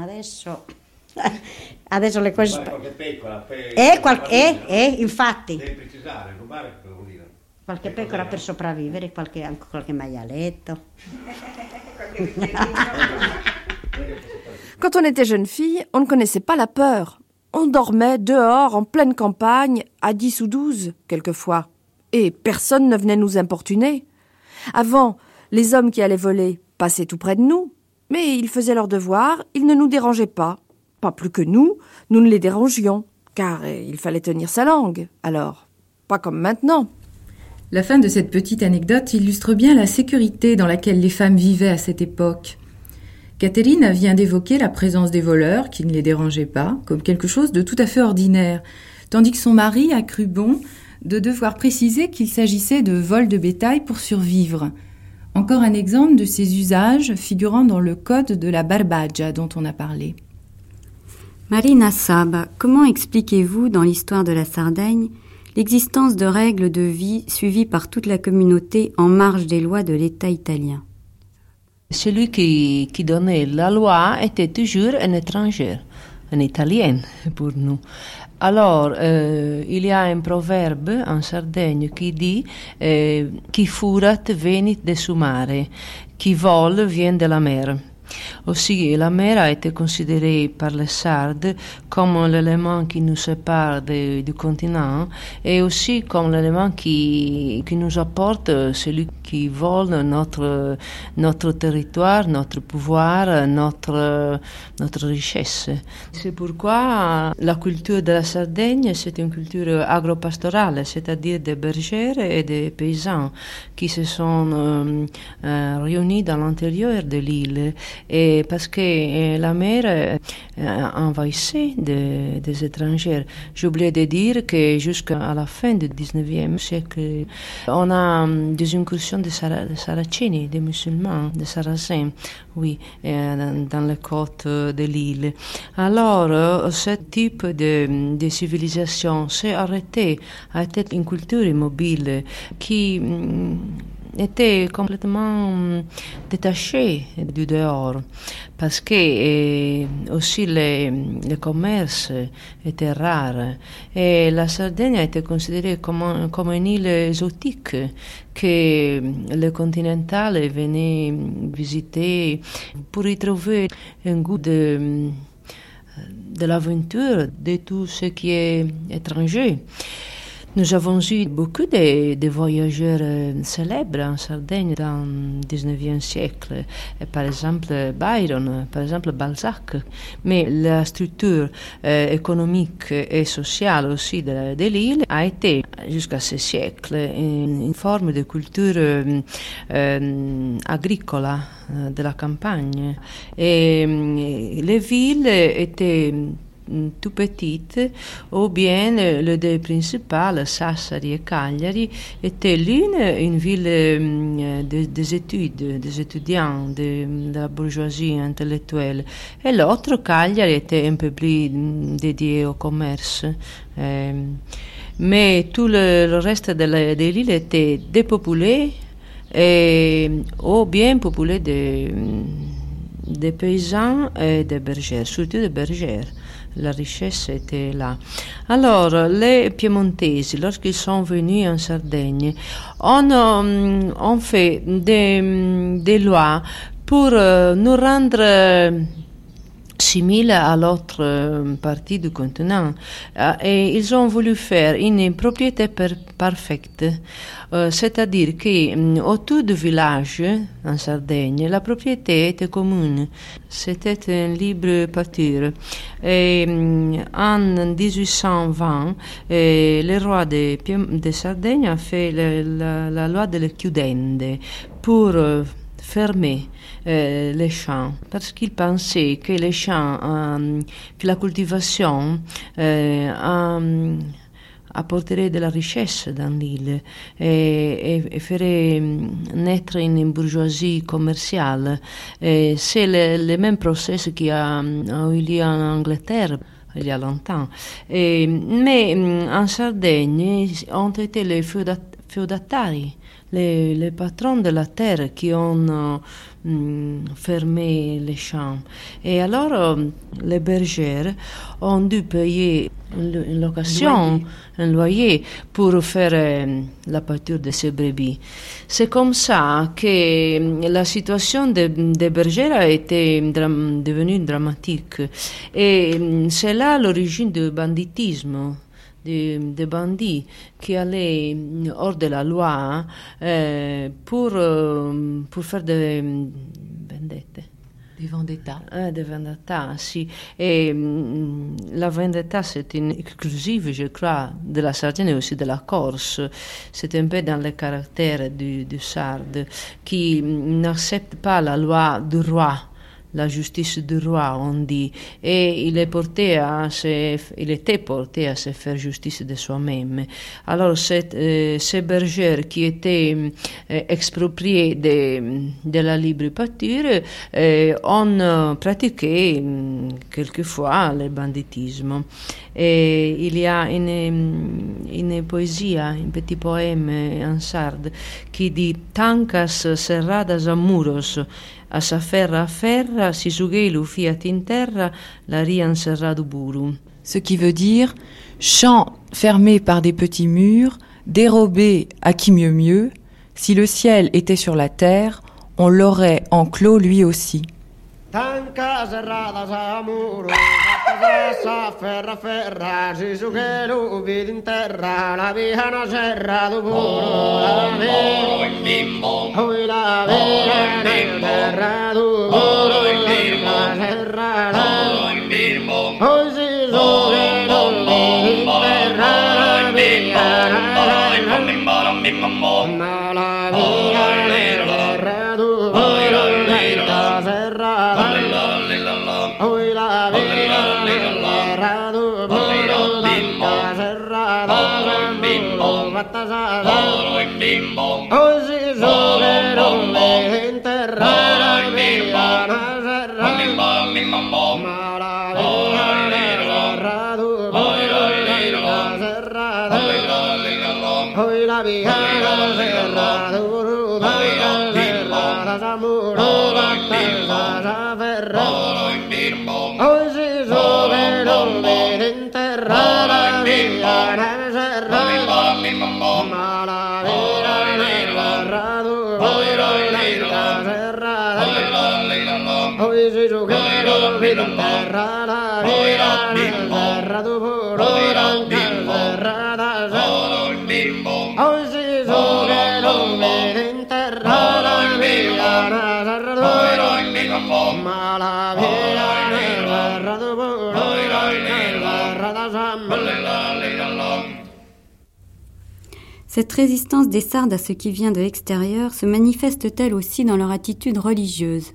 adesso le cose... Qualche pecora, infatti. Devi precisare, rubare cosa vuol dire? Qualche pecora per sopravvivere, anche qualche maialetto. Quand on était jeune fille, on ne connaissait pas la peur. On dormait dehors, en pleine campagne, à 10 ou 12, quelquefois. Et personne ne venait nous importuner. Avant, les hommes qui allaient voler passaient tout près de nous, mais ils faisaient leur devoir, ils ne nous dérangeaient pas. Pas plus que nous ne les dérangions, car il fallait tenir sa langue, alors. Pas comme maintenant. La fin de cette petite anecdote illustre bien la sécurité dans laquelle les femmes vivaient à cette époque. Caterina vient d'évoquer la présence des voleurs qui ne les dérangeaient pas, comme quelque chose de tout à fait ordinaire, tandis que son mari a cru bon de devoir préciser qu'il s'agissait de vol de bétail pour survivre. Encore un exemple de ces usages figurant dans le code de la Barbagia dont on a parlé. Marina Saba, comment expliquez-vous dans l'histoire de la Sardaigne l'existence de règles de vie suivies par toute la communauté en marge des lois de l'État italien? Celui qui donnait la loi était toujours un étranger, un Italien pour nous. Alors, il y a un proverbe en Sardaigne qui dit qui furat venit de su mare, qui vole vient de la mer. Aussi, la mer a été considérée par les Sardes comme l'élément qui nous sépare du continent et aussi comme l'élément qui nous apporte celui qui vole notre territoire, notre pouvoir, notre richesse. C'est pourquoi la culture de la Sardaigne, c'est une culture agropastorale, c'est-à-dire des bergers et des paysans qui se sont réunis dans l'intérieur de l'île. Et parce que la mer envahissait des étrangers. J'ai oublié de dire que jusqu'à la fin du 19e siècle, on a des incursions de Saraceni, des musulmans, des Sarrasins, oui, dans les côtes de l'île. Alors, ce type de civilisation s'est arrêté, a été une culture immobile qui était complètement détaché du dehors parce que aussi le commerce était rare et la Sardaigne a été considérée comme une île exotique que le continental venait visiter pour y trouver un goût de l'aventure, de tout ce qui est étranger. Nous avons eu beaucoup de voyageurs célèbres en Sardaigne dans le 19e siècle. Par exemple Byron, par exemple Balzac. Mais la structure économique et sociale aussi de l'île a été, jusqu'à ce siècle, une forme de culture agricole de la campagne. Et les villes étaient tout petites, ou bien le deux principal, Sassari et Cagliari, était une ville des études, des étudiants, de la bourgeoisie intellectuelle, et l'autre, Cagliari, était un peu plus dédié au commerce. Mais tout le reste de l'île était dépopulé, ou bien peuplé de paysans et de bergères, surtout de bergères. La richesse était là. Alors, les Piemontesi, lorsqu'ils sont venus en Sardaigne, ont fait des lois pour nous rendre similes à l'autre partie du continent. Et ils ont voulu faire une propriété parfaite, c'est-à-dire qu'autour du village, en Sardaigne, la propriété était commune. C'était une libre pâture. Et en 1820, le roi de Sardaigne a fait la loi delle chiudende pour fermer les champs, parce qu'il pensait que les champs, que la cultivation apporterait de la richesse dans l'île et ferait naître une bourgeoisie commerciale. Et c'est le même processus qui a eu lieu en Angleterre il y a longtemps. Mais en Sardaigne ont été les feudatari, les patrons de la terre qui ont fermé les champs. Et alors, les bergères ont dû payer une location, un loyer pour faire la pâture de ces brebis. C'est comme ça que la situation des bergères a été devenue dramatique. Et c'est là l'origine du banditisme. Des bandits qui allaient hors de la loi pour faire des vendette. Des vendettas. Des vendettas, si. Et la vendetta, c'est une exclusive, je crois, de la Sardaigne et aussi de la Corse. C'est un peu dans le caractère du Sarde, qui n'accepte pas la loi du roi. La justice du roi, on dit, et il était porté à se faire justice de soi-même. Alors, ces bergères qui étaient expropriées de la libre pâture ont pratiqué quelquefois le banditisme. Et il y a une poésie, un petit poème en sarde qui dit «Tancas serradas a muros, a sa ferra, si suguelu fiat in terra, la rian serradu buru». Ce qui veut dire champs fermés par des petits murs, dérobés à qui mieux, si le ciel était sur la terre, on l'aurait enclos lui aussi. Tanca serradas a muro, sa ferra, si suguelu vidi in terra, la vihana serradu buru, la vihana in bimbo, la vihana in terra du buru, la serrada in bimbo, si suguelu vidi in terra, la vihana in bimbo, la vihana in terra du buru, la serrada. Oi la vera do bolo da serrada bimbo battazada bimbo oi zovero me enterrara bimbo na serrada bimbo mara vera do bolo da serrada oi la vera serrada do da serrada samuro battazada verra. Hoy si sovero me enterrara villana serrada mala vera rado la serrada hoy si sovero me enterrara villana serrada serrada Cette résistance des Sardes à ce qui vient de l'extérieur se manifeste-t-elle aussi dans leur attitude religieuse?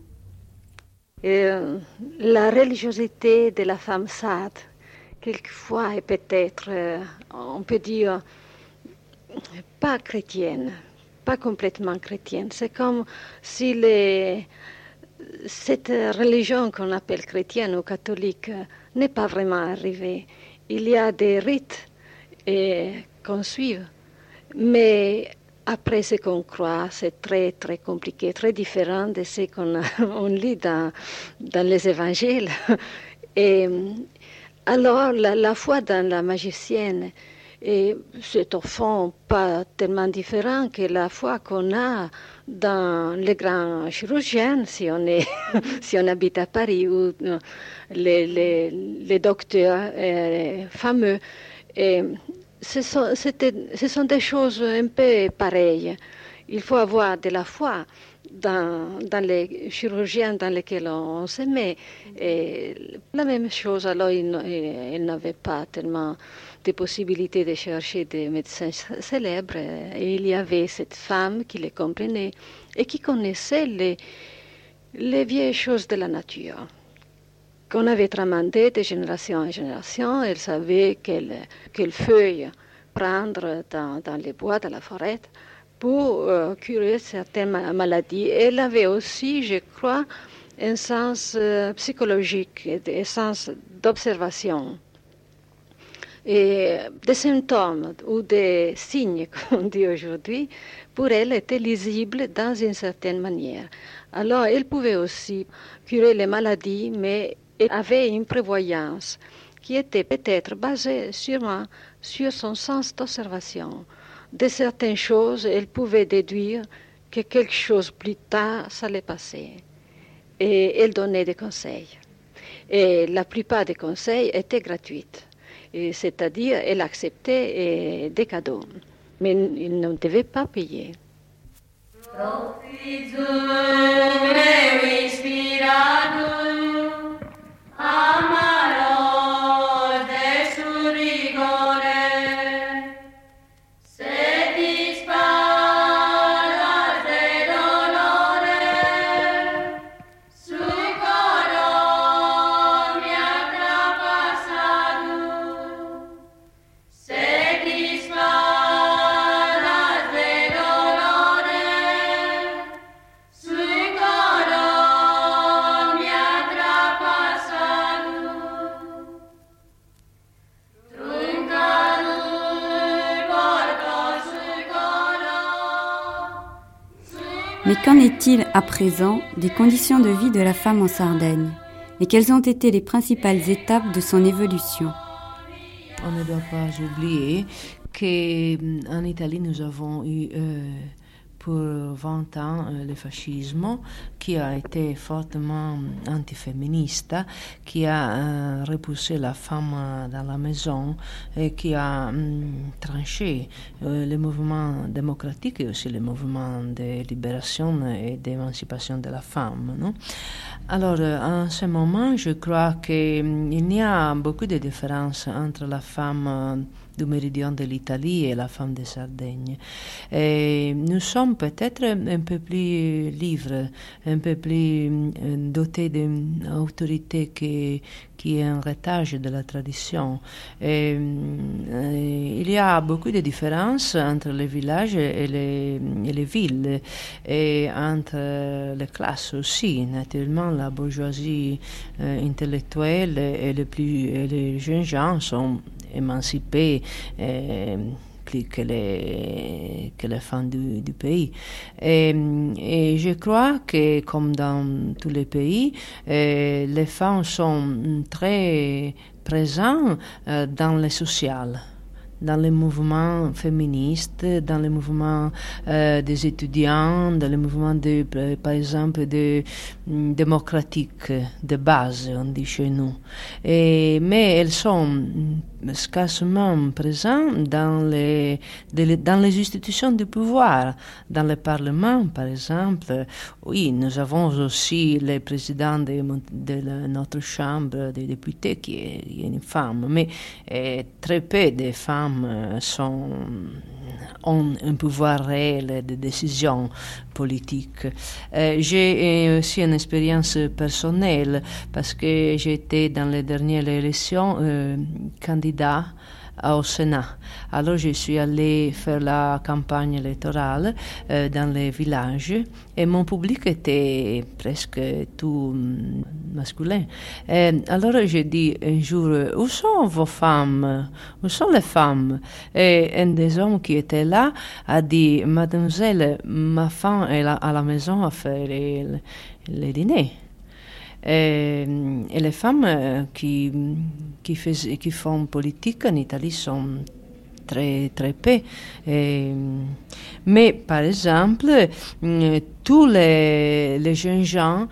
La religiosité de la femme sarde, quelquefois, est peut-être, on peut dire, pas chrétienne, pas complètement chrétienne. C'est comme si cette religion qu'on appelle chrétienne ou catholique n'est pas vraiment arrivée. Il y a des rites qu'on suit, mais après ce qu'on croit, c'est très très compliqué, très différent de ce qu'on lit dans les évangiles. Et alors la foi dans la magicienne, c'est au fond pas tellement différent que la foi qu'on a dans les grands chirurgiens, si on habite à Paris, ou les docteurs fameux. Et ce sont des choses un peu pareilles. Il faut avoir de la foi dans les chirurgiens dans lesquels on se met. Et la même chose, alors ils n'avaient pas tellement de possibilités de chercher des médecins célèbres. Et il y avait cette femme qui les comprenait et qui connaissait les vieilles choses de la nature, qu'on avait tramandé de génération en génération. Elle savait quelle feuille prendre dans les bois, dans la forêt, pour curer certaines maladies. Elle avait aussi, je crois, un sens psychologique, un sens d'observation. Et des symptômes ou des signes, comme on dit aujourd'hui, pour elle étaient lisibles dans une certaine manière. Alors, elle pouvait aussi curer les maladies, mais elle avait une prévoyance qui était peut-être basée sûrement sur son sens d'observation. De certaines choses, elle pouvait déduire que quelque chose plus tard, ça allait passer. Et elle donnait des conseils. Et la plupart des conseils étaient gratuits. C'est-à-dire, elle acceptait des cadeaux. Mais il ne devait pas payer. Mais qu'en est-il à présent des conditions de vie de la femme en Sardaigne? Et quelles ont été les principales étapes de son évolution? On ne doit pas oublier qu'en Italie, nous avons eu pour 20 ans le fascisme qui a été fortement antiféministe, qui a repoussé la femme dans la maison et qui a tranché le mouvement démocratique et aussi le mouvement de libération et d'émancipation de la femme. Non? Alors, en ce moment, je crois qu'il y a beaucoup de différences entre la femme du méridien de l'Italie et la femme de Sardaigne. Et nous sommes peut-être un peu plus libres, un peu plus dotés d'une autorité qui est un héritage de la tradition. Et il y a beaucoup de différences entre les villages et les villes, et entre les classes aussi. Naturellement, la bourgeoisie intellectuelle et les jeunes gens sont émancipés plus que les femmes du pays. Et je crois que, comme dans tous les pays, les femmes sont très présentes dans le social, dans les mouvements féministes, dans les mouvements des étudiants, dans les mouvements, par exemple, démocratiques, de base, on dit chez nous. Mais elles sont escassement présentes dans les institutions de pouvoir. Dans le Parlement, par exemple, oui, nous avons aussi le président de notre Chambre des députés qui est une femme, mais très peu de femmes ont un pouvoir réel de décision politique. J'ai aussi une expérience personnelle parce que j'étais dans les dernières élections candidat au Sénat. Alors je suis allée faire la campagne électorale dans les villages et mon public était presque tout masculin. Alors j'ai dit un jour, où sont vos femmes? Où sont les femmes? Et un des hommes qui était là a dit, mademoiselle, ma femme est à la maison à faire le dîner. Et les femmes qui font politique en Italie sont très, très peu. Mais par exemple, tous les jeunes gens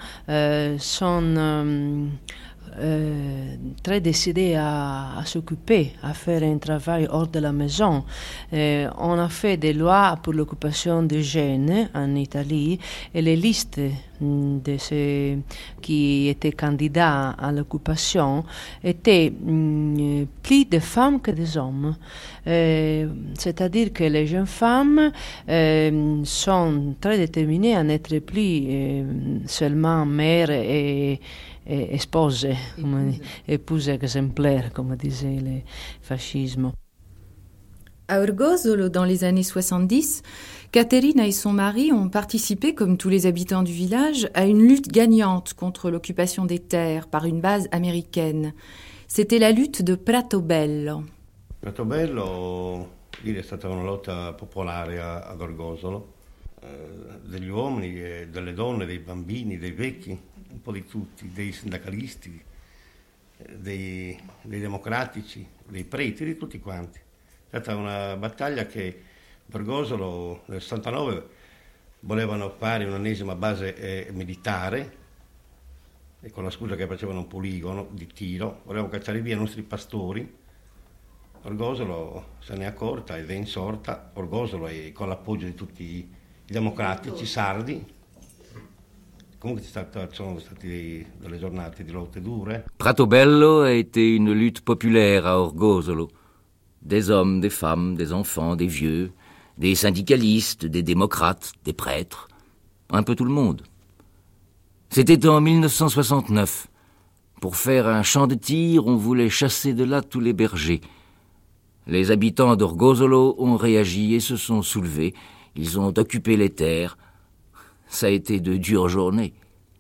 sont très décidés à s'occuper, à faire un travail hors de la maison. On a fait des lois pour l'occupation des jeunes en Italie et les listes de ceux qui étaient candidats à l'occupation étaient plus de femmes que des hommes. C'est-à-dire que les jeunes femmes sont très déterminées à n'être plus seulement mères et espose, épouse exemplaire, comme disait le fascisme. À Orgosolo, dans les années 70, Caterina et son mari ont participé, comme tous les habitants du village, à une lutte gagnante contre l'occupation des terres par une base américaine. C'était la lutte de Pratobello. Pratobello, è stata una lotta popolare ad Orgosolo, degli uomini, delle donne, dei bambini, dei vecchi, un po' di tutti, dei sindacalisti, dei democratici, dei preti, di tutti quanti. È stata una battaglia che Orgosolo nel 69 volevano fare un'ennesima base militare, e con la scusa che facevano un poligono di tiro, volevano cacciare via i nostri pastori. Orgosolo se ne è accorta ed è insorta. Orgosolo è con l'appoggio di tutti i democratici sardi. Comunque sono state delle giornate di lotte dure. Pratobello a été une lutte populaire à Orgosolo. Des hommes, des femmes, des enfants, des vieux, des syndicalistes, des démocrates, des prêtres, un peu tout le monde. C'était en 1969. Pour faire un champ de tir, on voulait chasser de là tous les bergers. Les habitants d'Orgosolo ont réagi et se sont soulevés. Ils ont occupé les terres. Ça a été de dures journées.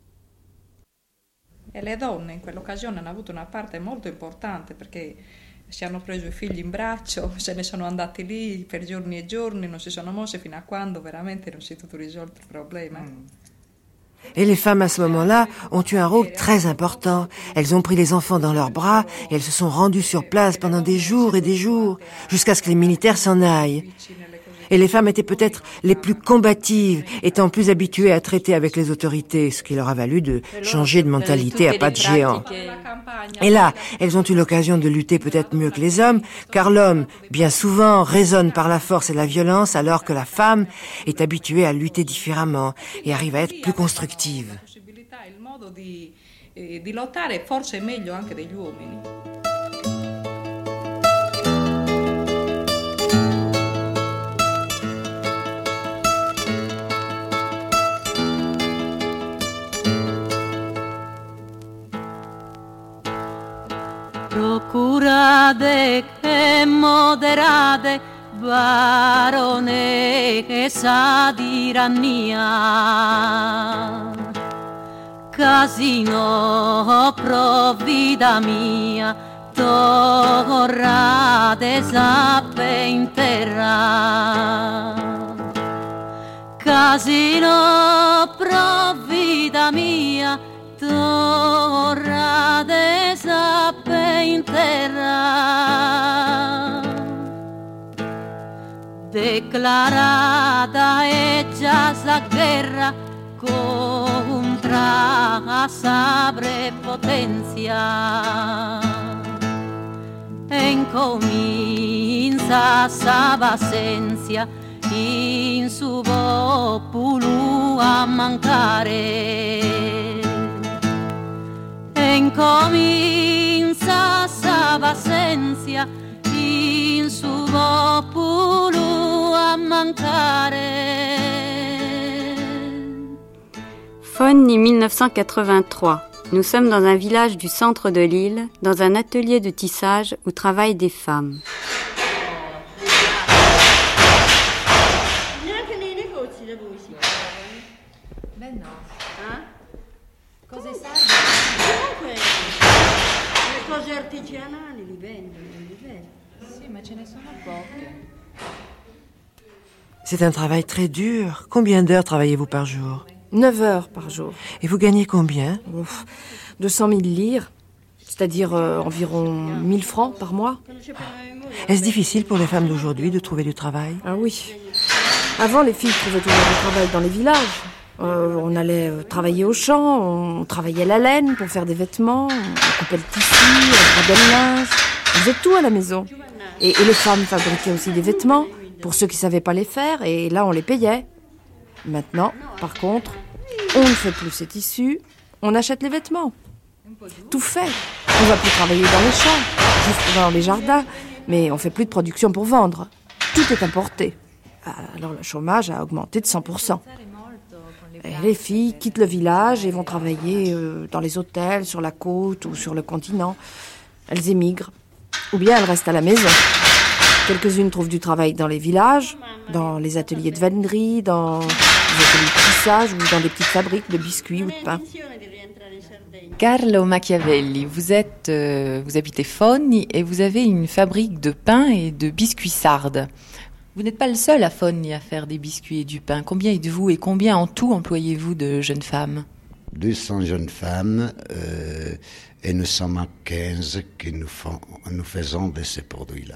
E le donne in quell'occasione hanno avuto una parte molto importante perché si hanno preso i figli in braccio, se ne sono andati lì per giorni e giorni, non si sono mosse fino a quando veramente non si è tutto risolto il problema. Et les femmes à ce moment-là ont eu un rôle très important. Elles ont pris les enfants dans leurs bras et elles se sont rendues sur place pendant des jours et des jours, jusqu'à ce que les militaires s'en aillent. Et les femmes étaient peut-être les plus combatives, étant plus habituées à traiter avec les autorités, ce qui leur a valu de changer de mentalité à pas de géant. Et là, elles ont eu l'occasion de lutter peut-être mieux que les hommes, car l'homme, bien souvent, raisonne par la force et la violence, alors que la femme est habituée à lutter différemment et arrive à être plus constructive. Il modo di lottare forse è meglio anche degli uomini. Procurate e moderate, baronessa tirannia, casino pro vita mia, torrate sappe in terra, casino pro vita mia, torrate sappe in terra. declarada ella la guerra contra esa prepotencia. Encomienza sa vacencia in su populu a mancare. Encomienza sa vacencia in su populu a mancare. Fonni 1983. Nous sommes dans un village du centre de l'île, dans un atelier de tissage où travaillent des femmes. C'est un travail très dur. Combien d'heures travaillez-vous par jour? 9 heures par jour. Et vous gagnez combien? 200 000 lire, c'est-à-dire environ 1000 francs par mois. Est-ce difficile pour les femmes d'aujourd'hui de trouver du travail? Ah oui. Avant, les filles trouvaient toujours du travail dans les villages. On allait travailler au champ, on travaillait la laine pour faire des vêtements, on coupait le tissu, on brodait le linge. On faisait tout à la maison. Et les femmes fabriquaient aussi des vêtements pour ceux qui ne savaient pas les faire, et là, on les payait. Maintenant, par contre, on ne fait plus ces tissus, on achète les vêtements. Tout fait. On ne va plus travailler dans les champs, juste dans les jardins, mais on ne fait plus de production pour vendre. Tout est importé. Alors le chômage a augmenté de 100%. Et les filles quittent le village et vont travailler dans les hôtels, sur la côte ou sur le continent. Elles émigrent. Ou bien elles restent à la maison. Quelques-unes trouvent du travail dans les villages, dans les ateliers de vannerie, dans les ateliers de tissage ou dans des petites fabriques de biscuits ou de pain. Carlo Machiavelli, vous habitez Fonni et vous avez une fabrique de pain et de biscuits sardes. Vous n'êtes pas le seul à Fonni à faire des biscuits et du pain. Combien êtes-vous et combien en tout employez-vous de jeunes femmes? 200 jeunes femmes et nous sommes à 15 que nous faisons de ces produits-là.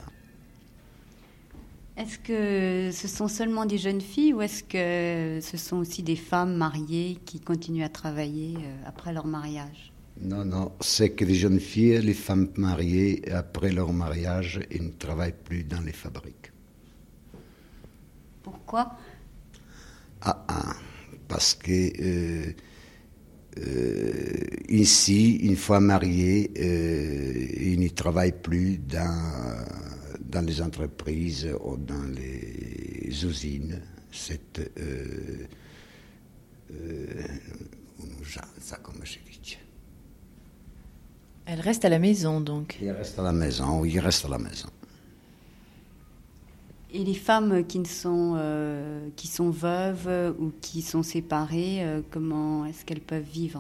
Est-ce que ce sont seulement des jeunes filles ou est-ce que ce sont aussi des femmes mariées qui continuent à travailler après leur mariage? Non, c'est que les jeunes filles, les femmes mariées, après leur mariage, ils ne travaillent plus dans les fabriques. Pourquoi? Parce que ici, une fois mariés, ils ne travaillent plus dans les entreprises ou dans les usines. C'est ça, comme je dis. Elle reste à la maison, donc. Il reste à la maison, oui, il reste à la maison. Et les femmes qui sont veuves ou qui sont séparées, comment est-ce qu'elles peuvent vivre?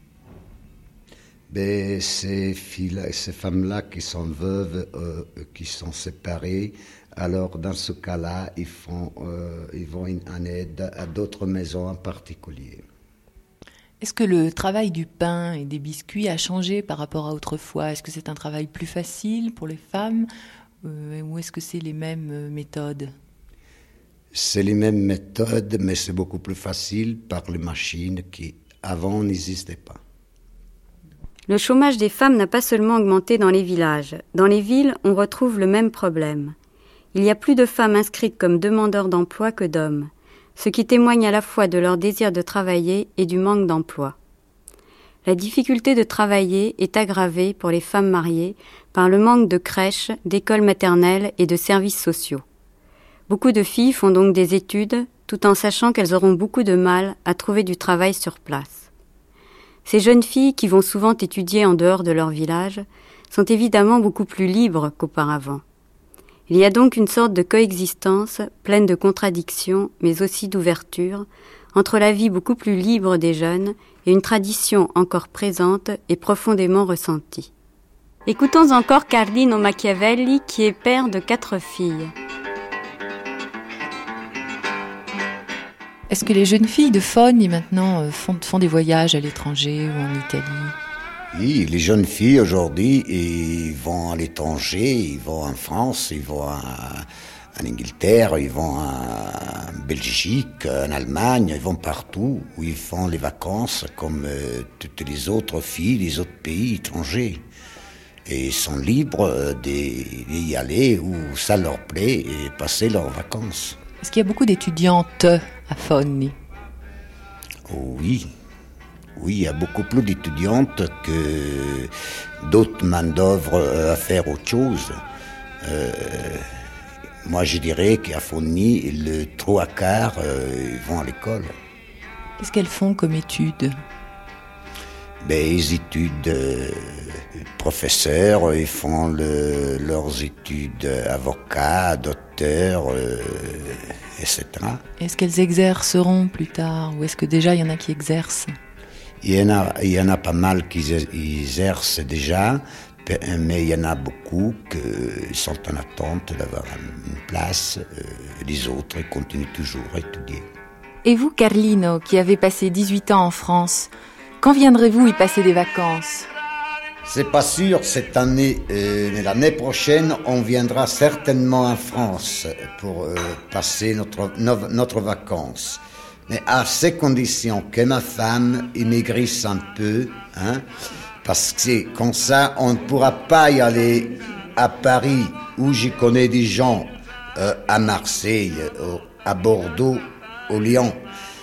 Ces femmes-là qui sont veuves, qui sont séparées, alors dans ce cas-là, ils vont en aide à d'autres maisons en particulier. Est-ce que le travail du pain et des biscuits a changé par rapport à autrefois? Est-ce que c'est un travail plus facile pour les femmes ou est-ce que c'est les mêmes méthodes? C'est les mêmes méthodes, mais c'est beaucoup plus facile par les machines qui, avant, n'existaient pas. Le chômage des femmes n'a pas seulement augmenté dans les villages. Dans les villes, on retrouve le même problème. Il y a plus de femmes inscrites comme demandeurs d'emploi que d'hommes, ce qui témoigne à la fois de leur désir de travailler et du manque d'emploi. La difficulté de travailler est aggravée pour les femmes mariées par le manque de crèches, d'écoles maternelles et de services sociaux. Beaucoup de filles font donc des études tout en sachant qu'elles auront beaucoup de mal à trouver du travail sur place. Ces jeunes filles qui vont souvent étudier en dehors de leur village sont évidemment beaucoup plus libres qu'auparavant. Il y a donc une sorte de coexistence pleine de contradictions mais aussi d'ouverture entre la vie beaucoup plus libre des jeunes et une tradition encore présente et profondément ressentie. Écoutons encore Carlino Machiavelli qui est père de 4 filles. Est-ce que les jeunes filles de Fonni maintenant font des voyages à l'étranger ou en Italie? Oui, les jeunes filles aujourd'hui, ils vont à l'étranger, ils vont en France, ils vont en Angleterre, ils vont en Belgique, en Allemagne, ils vont partout où ils font les vacances comme toutes les autres filles des autres pays étrangers. Et ils sont libres d'y aller où ça leur plaît et passer leurs vacances. Est-ce qu'il y a beaucoup d'étudiantes à Fonni? Oui, il y a beaucoup plus d'étudiantes que d'autres main-d'œuvre à faire autre chose. Moi, je dirais qu'à Fonni, le 3/4 ils vont à l'école. Qu'est-ce qu'elles font comme études? Les études professeurs, ils font leurs études avocats, docteurs, etc. Est-ce qu'elles exerceront plus tard, ou est-ce que déjà il y en a qui exercent? Il y en a pas mal qui exercent déjà, mais il y en a beaucoup qui sont en attente d'avoir une place. Les autres continuent toujours à étudier. Et vous, Carlino, qui avez passé 18 ans en France, quand viendrez-vous y passer des vacances? C'est pas sûr cette année, mais l'année prochaine, on viendra certainement en France pour passer notre vacances. Mais à ces conditions que ma femme maigrisse un peu, parce que comme ça, on ne pourra pas y aller à Paris, où j'y connais des gens, à Marseille, à Bordeaux, au Lyon.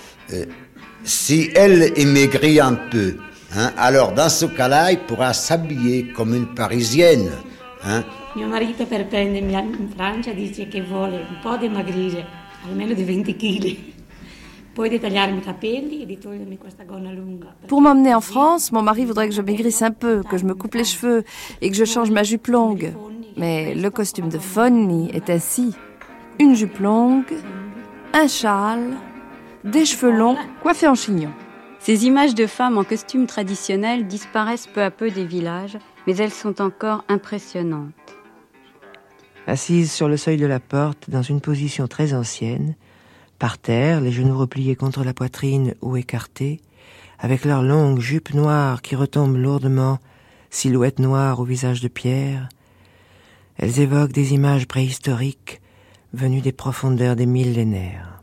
Si elle maigrit un peu, alors dans ce cas-là, il pourra s'habiller comme une Parisienne. Mio marito per prendermi in Francia dice che vuole un po' dimagrire, almeno di 20 kg. Poi di tagliarmi i capelli e di togliermi questa gonna lunga. Pour m'emmener en France, mon mari voudrait que je maigrisse un peu, que je me coupe les cheveux et que je change ma jupe longue. Mais le costume de Fonni est ainsi. Une jupe longue, un châle, des cheveux longs coiffés en chignon. Ces images de femmes en costume traditionnel disparaissent peu à peu des villages, mais elles sont encore impressionnantes. Assises sur le seuil de la porte, dans une position très ancienne, par terre, les genoux repliés contre la poitrine ou écartés, avec leurs longues jupes noires qui retombent lourdement, silhouettes noires au visage de pierre, elles évoquent des images préhistoriques venues des profondeurs des millénaires.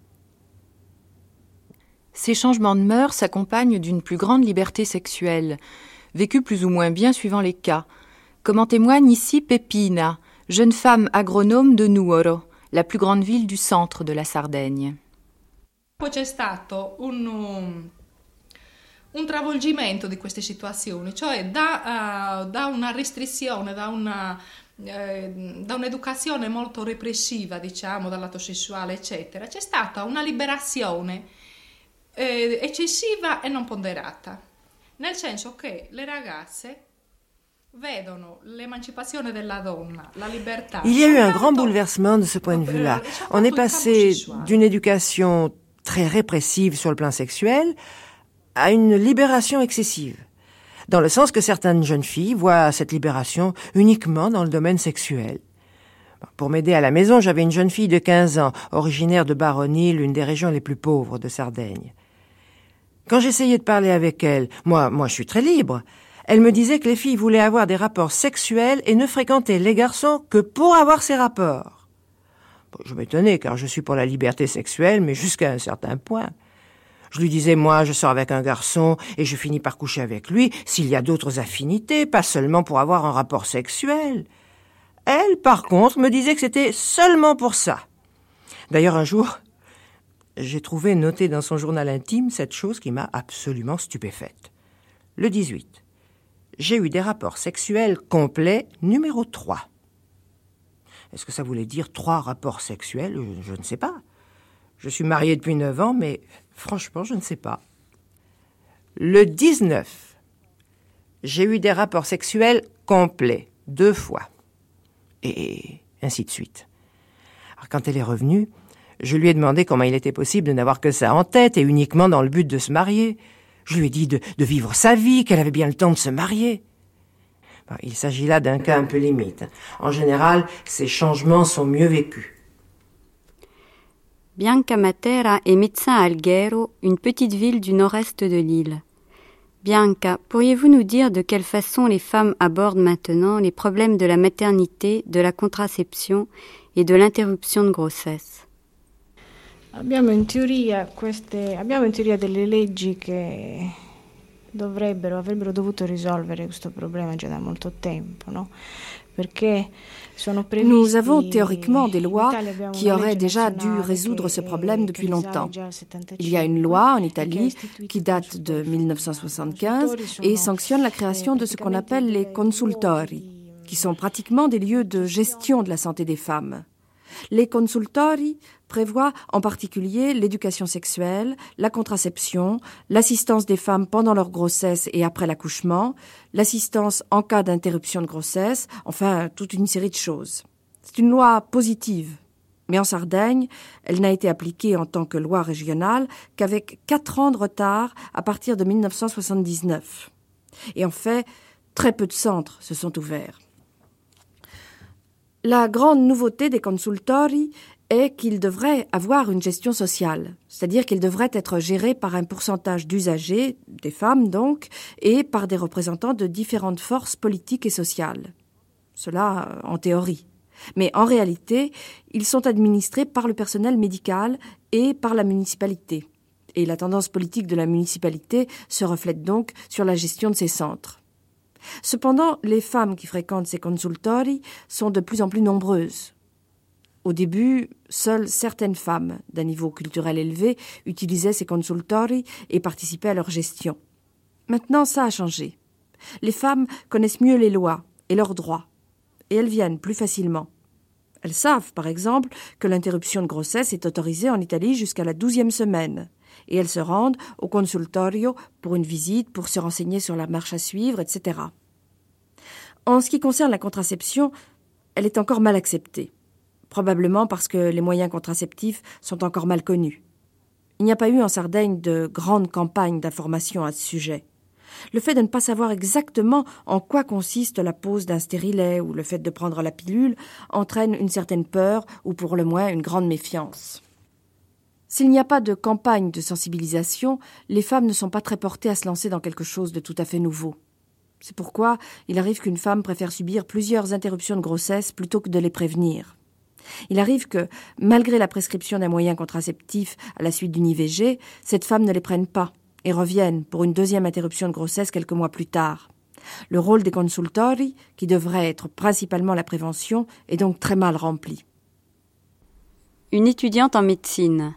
Ces changements de mœurs s'accompagnent d'une plus grande liberté sexuelle, vécue plus ou moins bien suivant les cas, comme en témoigne ici Peppina, jeune femme agronome de Nuoro, la plus grande ville du centre de la Sardaigne. Poi c'è stato un travolgimento di queste situazioni, cioè da una restrizione, da un'educazione molto repressiva, diciamo, dal lato sessuale, eccetera, c'è stata una liberazione eccessiva e non ponderata, nel senso che le ragazze vedono l'emancipazione della donna, la libertà. Il y a eu un grand bouleversement de ce point de vue-là. On est passé d'une éducation très répressive sur le plan sexuel à une libération excessive, dans le sens que certaines jeunes filles voient cette libération uniquement dans le domaine sexuel. Pour m'aider à la maison, j'avais une jeune fille de 15 ans, originaire de Baroni, l'une des régions les plus pauvres de Sardaigne. Quand j'essayais de parler avec elle, moi je suis très libre, elle me disait que les filles voulaient avoir des rapports sexuels et ne fréquentaient les garçons que pour avoir ces rapports. Bon, je m'étonnais car je suis pour la liberté sexuelle, mais jusqu'à un certain point. Je lui disais, moi, je sors avec un garçon et je finis par coucher avec lui s'il y a d'autres affinités, pas seulement pour avoir un rapport sexuel. Elle, par contre, me disait que c'était seulement pour ça. D'ailleurs, un jour, j'ai trouvé noté dans son journal intime cette chose qui m'a absolument stupéfaite. Le 18. J'ai eu des rapports sexuels complets numéro 3. Est-ce que ça voulait dire 3 rapports sexuels? Je ne sais pas. Je suis mariée depuis 9 ans, mais franchement, je ne sais pas. Le 19. J'ai eu des rapports sexuels complets 2 fois. Et ainsi de suite. Alors, quand elle est revenue, je lui ai demandé comment il était possible de n'avoir que ça en tête et uniquement dans le but de se marier. Je lui ai dit de vivre sa vie, qu'elle avait bien le temps de se marier. Bon, il s'agit là d'un cas un peu limite. En général, ces changements sont mieux vécus. Bianca Matera est médecin à Alghero, une petite ville du nord-est de l'île. Bianca, pourriez-vous nous dire de quelle façon les femmes abordent maintenant les problèmes de la maternité, de la contraception et de l'interruption de grossesse? Abbiamo in teoria delle leggi che avrebbero dovuto risolvere questo problema già da molto tempo, no? Nous avons théoriquement des lois qui auraient déjà dû résoudre ce problème depuis longtemps. Il y a une loi en Italie qui date de 1975 et sanctionne la création de ce qu'on appelle les consultori, qui sont pratiquement des lieux de gestion de la santé des femmes. Les consultori prévoient en particulier l'éducation sexuelle, la contraception, l'assistance des femmes pendant leur grossesse et après l'accouchement, l'assistance en cas d'interruption de grossesse, enfin toute une série de choses. C'est une loi positive, mais en Sardaigne, elle n'a été appliquée en tant que loi régionale qu'avec 4 ans de retard à partir de 1979. Et en fait, très peu de centres se sont ouverts. La grande nouveauté des consultori est qu'ils devraient avoir une gestion sociale, c'est-à-dire qu'ils devraient être gérés par un pourcentage d'usagers, des femmes donc, et par des représentants de différentes forces politiques et sociales. Cela en théorie. Mais en réalité, ils sont administrés par le personnel médical et par la municipalité. Et la tendance politique de la municipalité se reflète donc sur la gestion de ces centres. Cependant, les femmes qui fréquentent ces consultori sont de plus en plus nombreuses. Au début, seules certaines femmes d'un niveau culturel élevé utilisaient ces consultori et participaient à leur gestion. Maintenant, ça a changé. Les femmes connaissent mieux les lois et leurs droits, et elles viennent plus facilement. Elles savent, par exemple, que l'interruption de grossesse est autorisée en Italie jusqu'à la 12e semaine. Et elles se rendent au consultorio pour une visite, pour se renseigner sur la marche à suivre, etc. En ce qui concerne la contraception, elle est encore mal acceptée. Probablement parce que les moyens contraceptifs sont encore mal connus. Il n'y a pas eu en Sardaigne de grandes campagnes d'information à ce sujet. Le fait de ne pas savoir exactement en quoi consiste la pose d'un stérilet ou le fait de prendre la pilule entraîne une certaine peur ou pour le moins une grande méfiance. S'il n'y a pas de campagne de sensibilisation, les femmes ne sont pas très portées à se lancer dans quelque chose de tout à fait nouveau. C'est pourquoi il arrive qu'une femme préfère subir plusieurs interruptions de grossesse plutôt que de les prévenir. Il arrive que, malgré la prescription d'un moyen contraceptif à la suite d'une IVG, cette femme ne les prenne pas et revienne pour une deuxième interruption de grossesse quelques mois plus tard. Le rôle des consultori, qui devrait être principalement la prévention, est donc très mal rempli. Une étudiante en médecine.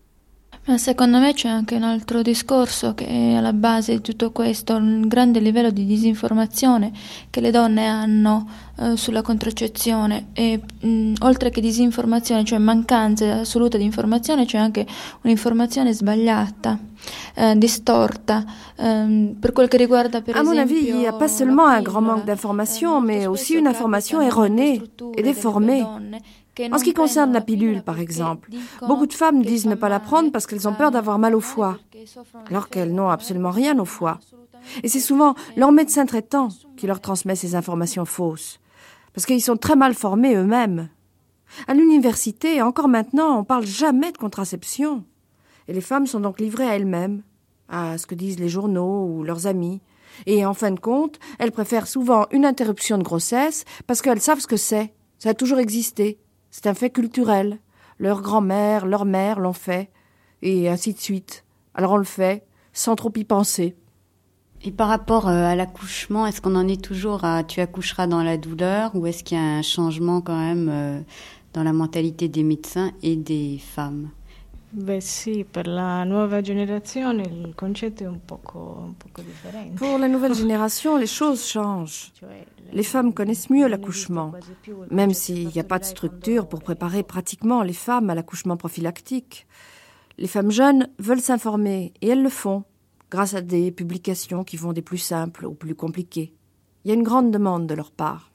Ma secondo me c'è anche un altro discorso che è alla base di tutto questo, il grande livello di disinformazione che le donne hanno sulla contraccezione e oltre che disinformazione, cioè mancanza assoluta di informazione, c'è anche un'informazione sbagliata, distorta, per quel che riguarda per esempio... À mon avis, il n'y a pas seulement un grand manque d'information, mais aussi une information erronée et déformée. En ce qui concerne la pilule, par exemple, beaucoup de femmes disent ne pas la prendre parce qu'elles ont peur d'avoir mal au foie, alors qu'elles n'ont absolument rien au foie. Et c'est souvent leur médecin traitant qui leur transmet ces informations fausses, parce qu'ils sont très mal formés eux-mêmes. À l'université, encore maintenant, on ne parle jamais de contraception. Et les femmes sont donc livrées à elles-mêmes, à ce que disent les journaux ou leurs amis. Et en fin de compte, elles préfèrent souvent une interruption de grossesse parce qu'elles savent ce que c'est. Ça a toujours existé. C'est un fait culturel. Leur grand-mère, leur mère l'ont fait, et ainsi de suite. Alors on le fait, sans trop y penser. Et par rapport à l'accouchement, est-ce qu'on en est toujours à « tu accoucheras dans la douleur » ou est-ce qu'il y a un changement quand même dans la mentalité des médecins et des femmes? Beh sì, per la nuova generazione il concetto è un poco differente. Pour la nouvelle génération, les choses changent. Les femmes connaissent mieux l'accouchement, même s'il n'y a pas de structure pour préparer pratiquement les femmes à l'accouchement prophylactique. Les femmes jeunes veulent s'informer, et elles le font, grâce à des publications qui vont des plus simples aux plus compliquées. Il y a une grande demande de leur part.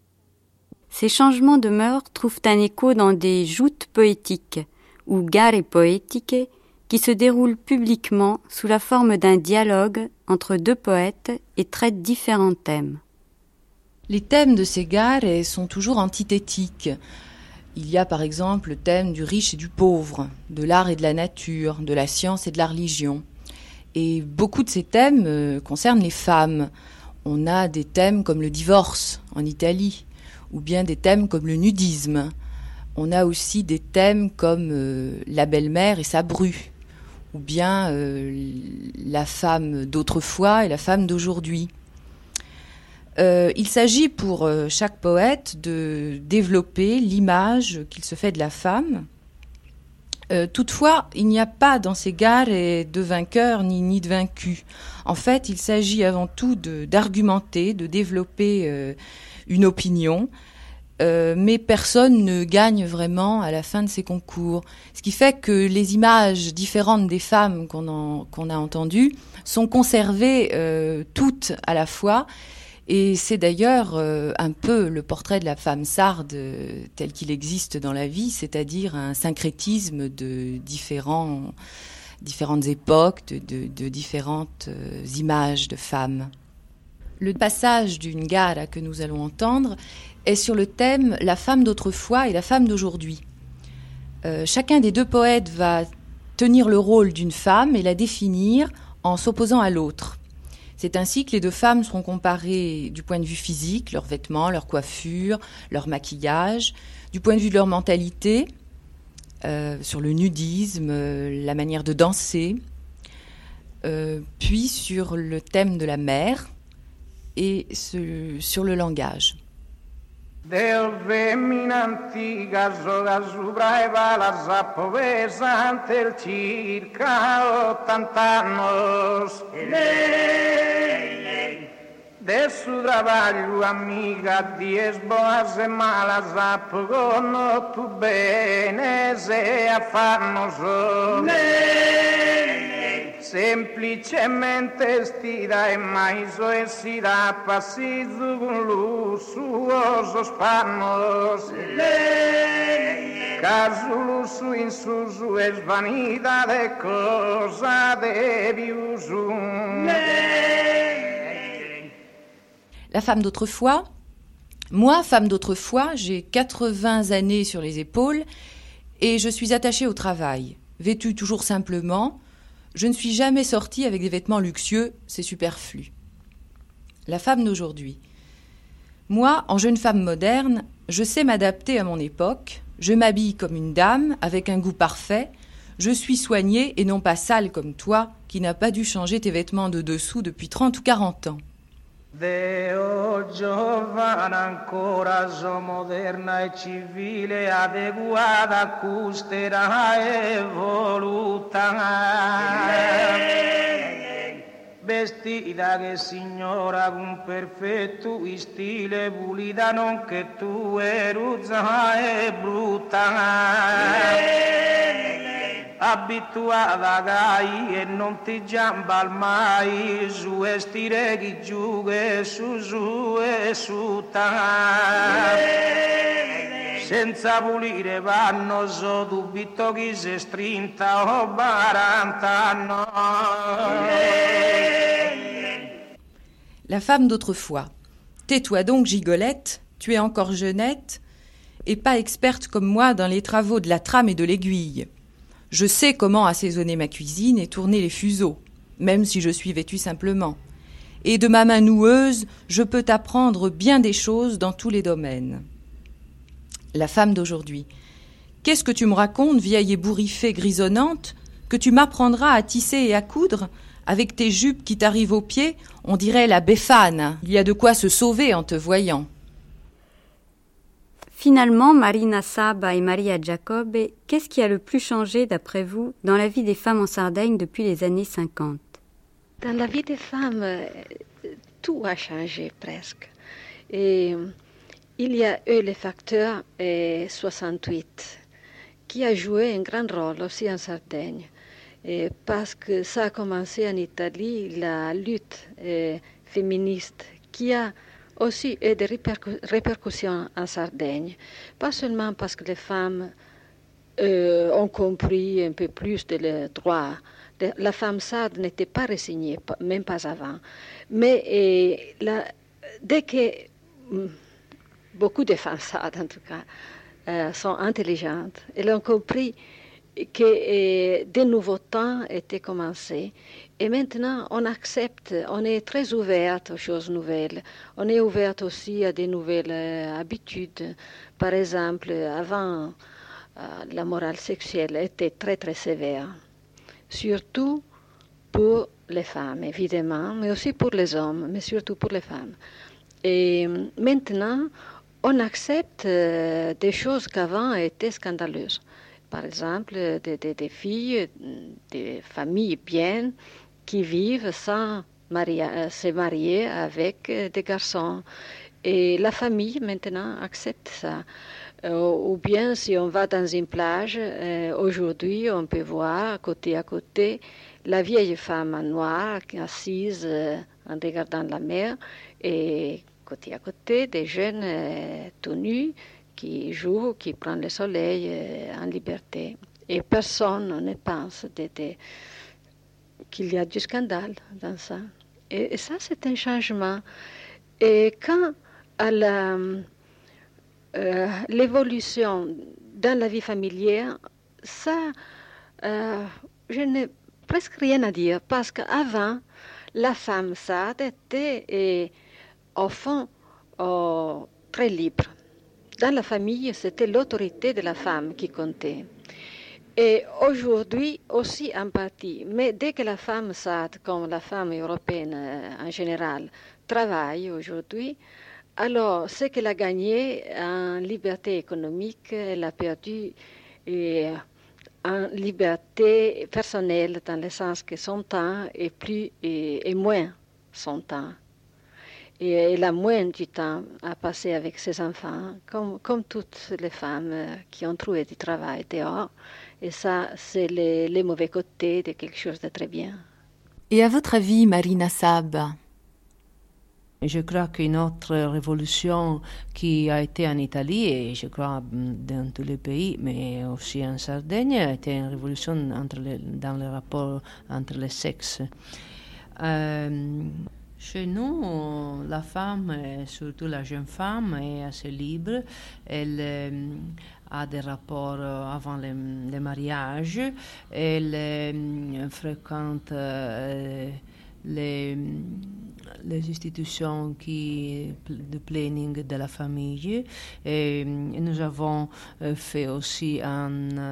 Ces changements de mœurs trouvent un écho dans des joutes poétiques, ou gare poetiche, qui se déroulent publiquement sous la forme d'un dialogue entre deux poètes et traitent différents thèmes. Les thèmes de ces gares sont toujours antithétiques. Il y a par exemple le thème du riche et du pauvre, de l'art et de la nature, de la science et de la religion. Et beaucoup de ces thèmes concernent les femmes. On a des thèmes comme le divorce en Italie, ou bien des thèmes comme le nudisme. On a aussi des thèmes comme la belle-mère et sa bru, ou bien la femme d'autrefois et la femme d'aujourd'hui. Il s'agit pour chaque poète de développer l'image qu'il se fait de la femme. Toutefois, il n'y a pas dans ces gares de vainqueurs ni de vaincus. En fait, il s'agit avant tout d'argumenter, de développer une opinion, mais personne ne gagne vraiment à la fin de ces concours. Ce qui fait que les images différentes des femmes qu'on a entendues sont conservées toutes à la fois. Et c'est d'ailleurs un peu le portrait de la femme sarde tel qu'il existe dans la vie, c'est-à-dire un syncrétisme de différentes époques, de différentes images de femmes. Le passage d'une gara que nous allons entendre est sur le thème « La femme d'autrefois et la femme d'aujourd'hui ». Chacun des deux poètes va tenir le rôle d'une femme et la définir en s'opposant à l'autre. C'est ainsi que les deux femmes seront comparées du point de vue physique, leurs vêtements, leur coiffure, leur maquillage, du point de vue de leur mentalité, sur le nudisme, la manière de danser, puis sur le thème de la mère et sur le langage. Del femmina antica gioca sopra e va la zappo pesante il circa 80 annos. Del suo travaglio amica di buona se mala zappo con tu bene se affanno so. Semplicemente stira e mai so e si da passizzo con lussuoso spannos. Caso lusso in su e svanità de cosa devi usum. La femme d'autrefois. Moi, femme d'autrefois, j'ai 80 années sur les épaules et je suis attachée au travail. Vêtue toujours simplement, je ne suis jamais sortie avec des vêtements luxueux, c'est superflu. La femme d'aujourd'hui. Moi, en jeune femme moderne, je sais m'adapter à mon époque, je m'habille comme une dame, avec un goût parfait, je suis soignée et non pas sale comme toi, qui n'as pas dû changer tes vêtements de dessous depuis 30 ou 40 ans. Deo giovana ancora so moderna e civile adeguata accusterà e voluta vestita che signora con perfetto stile pulita nonché tu eruzza e brutta abituata a gai e non ti giamba mai su estire chi giù e su e su senza pulire vanno so dubito chi si strinta o 40 anni. La femme d'autrefois. Tais-toi donc, gigolette, tu es encore jeunette et pas experte comme moi dans les travaux de la trame et de l'aiguille. Je sais comment assaisonner ma cuisine et tourner les fuseaux, même si je suis vêtue simplement. Et de ma main noueuse, je peux t'apprendre bien des choses dans tous les domaines. La femme d'aujourd'hui. Qu'est-ce que tu me racontes, vieille ébouriffée grisonnante, que tu m'apprendras à tisser et à coudre? Avec tes jupes qui t'arrivent aux pieds, on dirait la Befana. Il y a de quoi se sauver en te voyant. Finalement, Marina Saba et Maria Giacobbe, qu'est-ce qui a le plus changé, d'après vous, dans la vie des femmes en Sardaigne depuis les années 50? Dans la vie des femmes, tout a changé presque. Et il y a eu le facteur 68 qui a joué un grand rôle aussi en Sardaigne. Et parce que ça a commencé en Italie, la lutte féministe qui a aussi eu des répercussions en Sardaigne. Pas seulement parce que les femmes ont compris un peu plus de leurs droits. La femme sarde n'était pas résignée, même pas avant. Mais dès que beaucoup de femmes sardes, en tout cas, sont intelligentes, elles ont compris que des nouveaux temps étaient commencés. Et maintenant, on accepte, on est très ouverte aux choses nouvelles. On est ouverte aussi à des nouvelles habitudes. Par exemple, avant, la morale sexuelle était très très sévère, surtout pour les femmes, évidemment, mais aussi pour les hommes, mais surtout pour les femmes. Et maintenant, on accepte des choses qu'avant étaient scandaleuses. Par exemple, des filles, des familles bien qui vivent sans se marier avec des garçons. Et la famille, maintenant, accepte ça. Ou bien, si on va dans une plage, aujourd'hui, on peut voir, côté à côté, la vieille femme en noir assise en regardant la mer, et côté à côté, des jeunes tout nus qui jouent, qui prennent le soleil en liberté. Et personne ne pense qu'il y a du scandale dans ça. Et ça, c'est un changement. Et quand à l'évolution dans la vie familière, ça, je n'ai presque rien à dire, parce qu'avant, la femme sade était, au fond, très libre. Dans la famille, c'était l'autorité de la femme qui comptait. Et aujourd'hui, aussi en partie. Mais dès que la femme sade, comme la femme européenne en général, travaille aujourd'hui, alors ce qu'elle a gagné en liberté économique, elle a perdu en liberté personnelle, dans le sens que son temps est moins son temps. Et elle a moins du temps à passer avec ses enfants, comme toutes les femmes qui ont trouvé du travail dehors. Et ça, c'est les mauvais côtés de quelque chose de très bien. Et à votre avis, Marina Saba? Je crois qu'une autre révolution qui a été en Italie, et je crois dans tous les pays, mais aussi en Sardaigne, a été une révolution dans le rapport entre les sexes. Chez nous, la femme, surtout la jeune femme, est assez libre. Elle a des rapports avant le mariage. Elle fréquente les institutions de planning de la famille. Et nous avons fait aussi en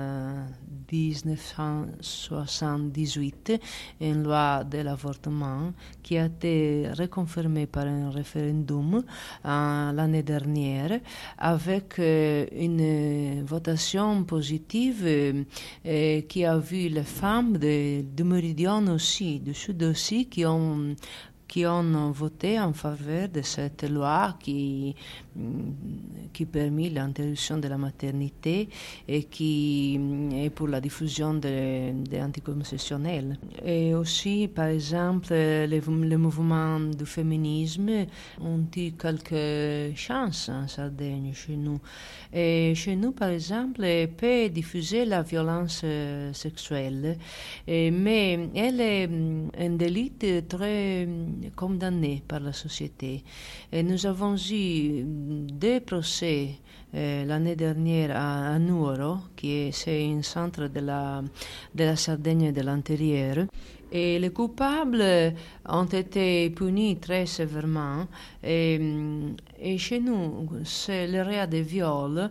1978 une loi de l'avortement qui a été reconfirmée par un référendum l'année dernière avec une votation positive qui a vu les femmes du Méridien aussi, du Sud aussi, qui ont voté en faveur de cette loi qui permet l'interruption de la maternité et qui est pour la diffusion des anticonceptionnels. Et aussi, par exemple, les mouvements du féminisme ont eu quelques chances en Sardaigne chez nous. Et chez nous, par exemple, peut diffuser la violence sexuelle, mais elle est un délit très condamné par la société. Et nous avons eu 2 procès l'année dernière à Nuoro, c'est un centre de la Sardaigne de l'intérieur. Et les coupables ont été punis très sévèrement. Et chez nous, c'est le réa de viol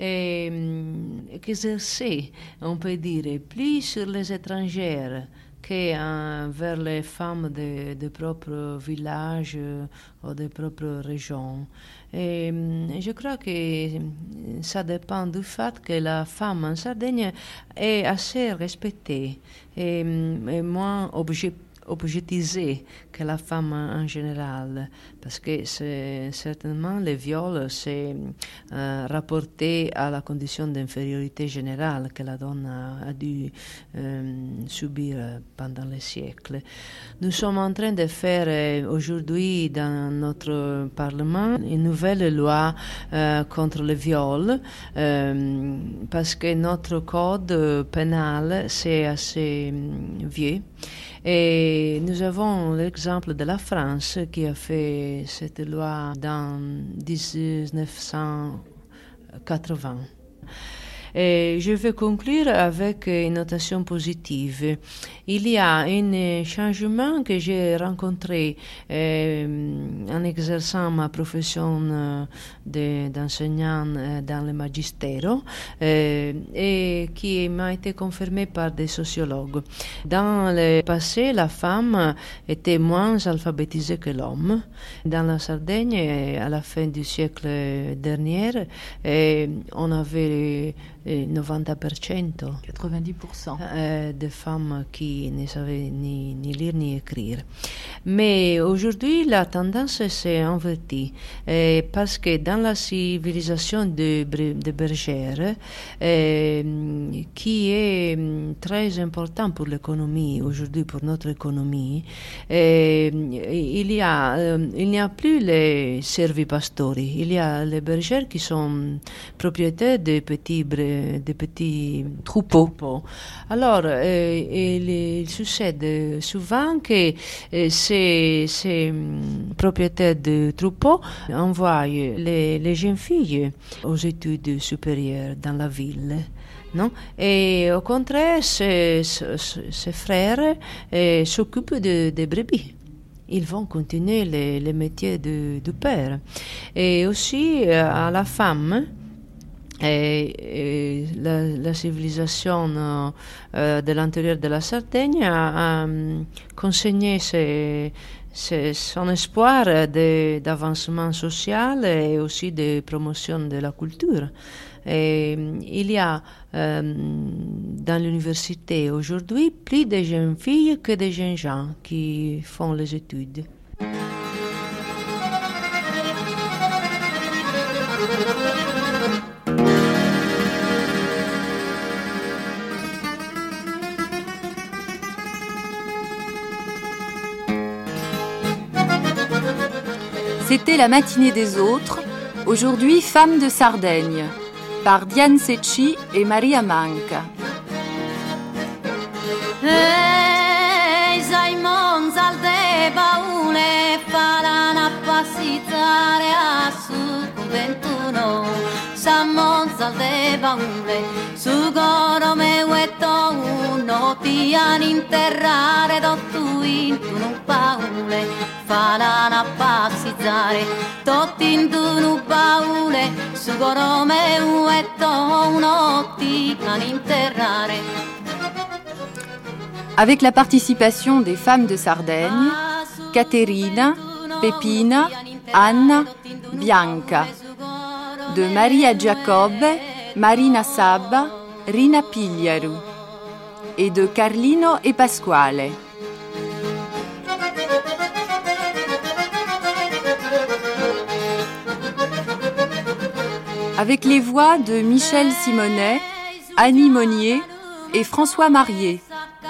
qu'exercé, on peut dire, plus sur les étrangères vers les femmes des propres villages ou des propres régions. Et je crois que ça dépend du fait que la femme en Sardaigne est assez respectée et moins objetisée que la femme en général, parce que certainement le viol c'est rapporté à la condition d'infériorité générale que la donne a dû subir pendant les siècles. Nous sommes en train de faire aujourd'hui dans notre Parlement une nouvelle loi contre le viol, parce que notre code pénal c'est assez vieux. Et nous avons l'exemple de la France qui a fait cette loi dans 1980. Et je vais conclure avec une notation positive. Il y a un changement que j'ai rencontré en exerçant ma profession d'enseignant dans le magistero et qui m'a été confirmé par des sociologues. Dans le passé, la femme était moins alphabétisée que l'homme. Dans la Sardaigne, à la fin du siècle dernier, on avait 90%, 90% de femmes qui ne savaient ni lire ni écrire. Mais aujourd'hui, la tendance s'est invertie parce que dans la civilisation de bergères, qui est très important pour l'économie, aujourd'hui pour notre économie, il n'y a plus les servipastori, il y a les bergères qui sont propriétaires de petits troupeaux. Alors, il succède souvent que ces propriétaires de troupeaux envoient les jeunes filles aux études supérieures dans la ville. Non? Et au contraire, ces frères s'occupent des brebis. Ils vont continuer les métiers du père. Et aussi, à la femme, la civilisation de l'intérieur de la Sardaigne a consigné son espoir d'avancement social et aussi de promotion de la culture. Et il y a dans l'université aujourd'hui plus de jeunes filles que de jeunes gens qui font les études. C'était la matinée des autres, aujourd'hui Femmes de Sardaigne, par Diane Secci et Maria Manca. Saimon salde baule faranno passare a su conventuno Saimon salde baule su goro me wetto uno ti an interrare dottu in tu paule faranno passare totti in tu baule su goro me wetto uno ti an interrare. Avec la participation des femmes de Sardaigne, Caterina, Pepina, Anna, Bianca, de Maria Giacobbe, Marina Sabba, Rina Pigliaru, et de Carlino et Pasquale. Avec les voix de Michel Simonet, Annie Monnier et François Marié.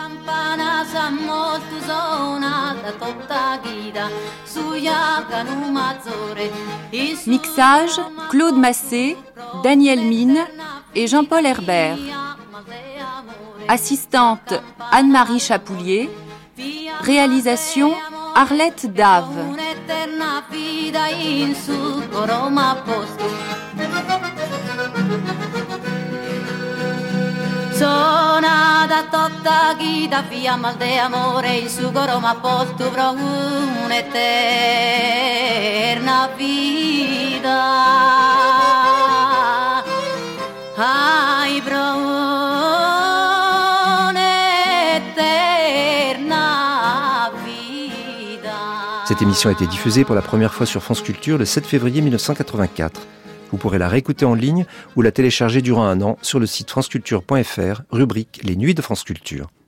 Mixage, Claude Massé, Daniel Mine et Jean-Paul Herbert. Assistante, Anne-Marie Chapoulier. Réalisation, Arlette Dave. Sonata totta guida via mal de amore il suo Roma porto pro un'eterna vita ai pro un'eterna vita. Cette émission a été diffusée pour la première fois sur France Culture le 7 février 1984. Vous pourrez la réécouter en ligne ou la télécharger durant un an sur le site franceculture.fr, rubrique Les Nuits de France Culture.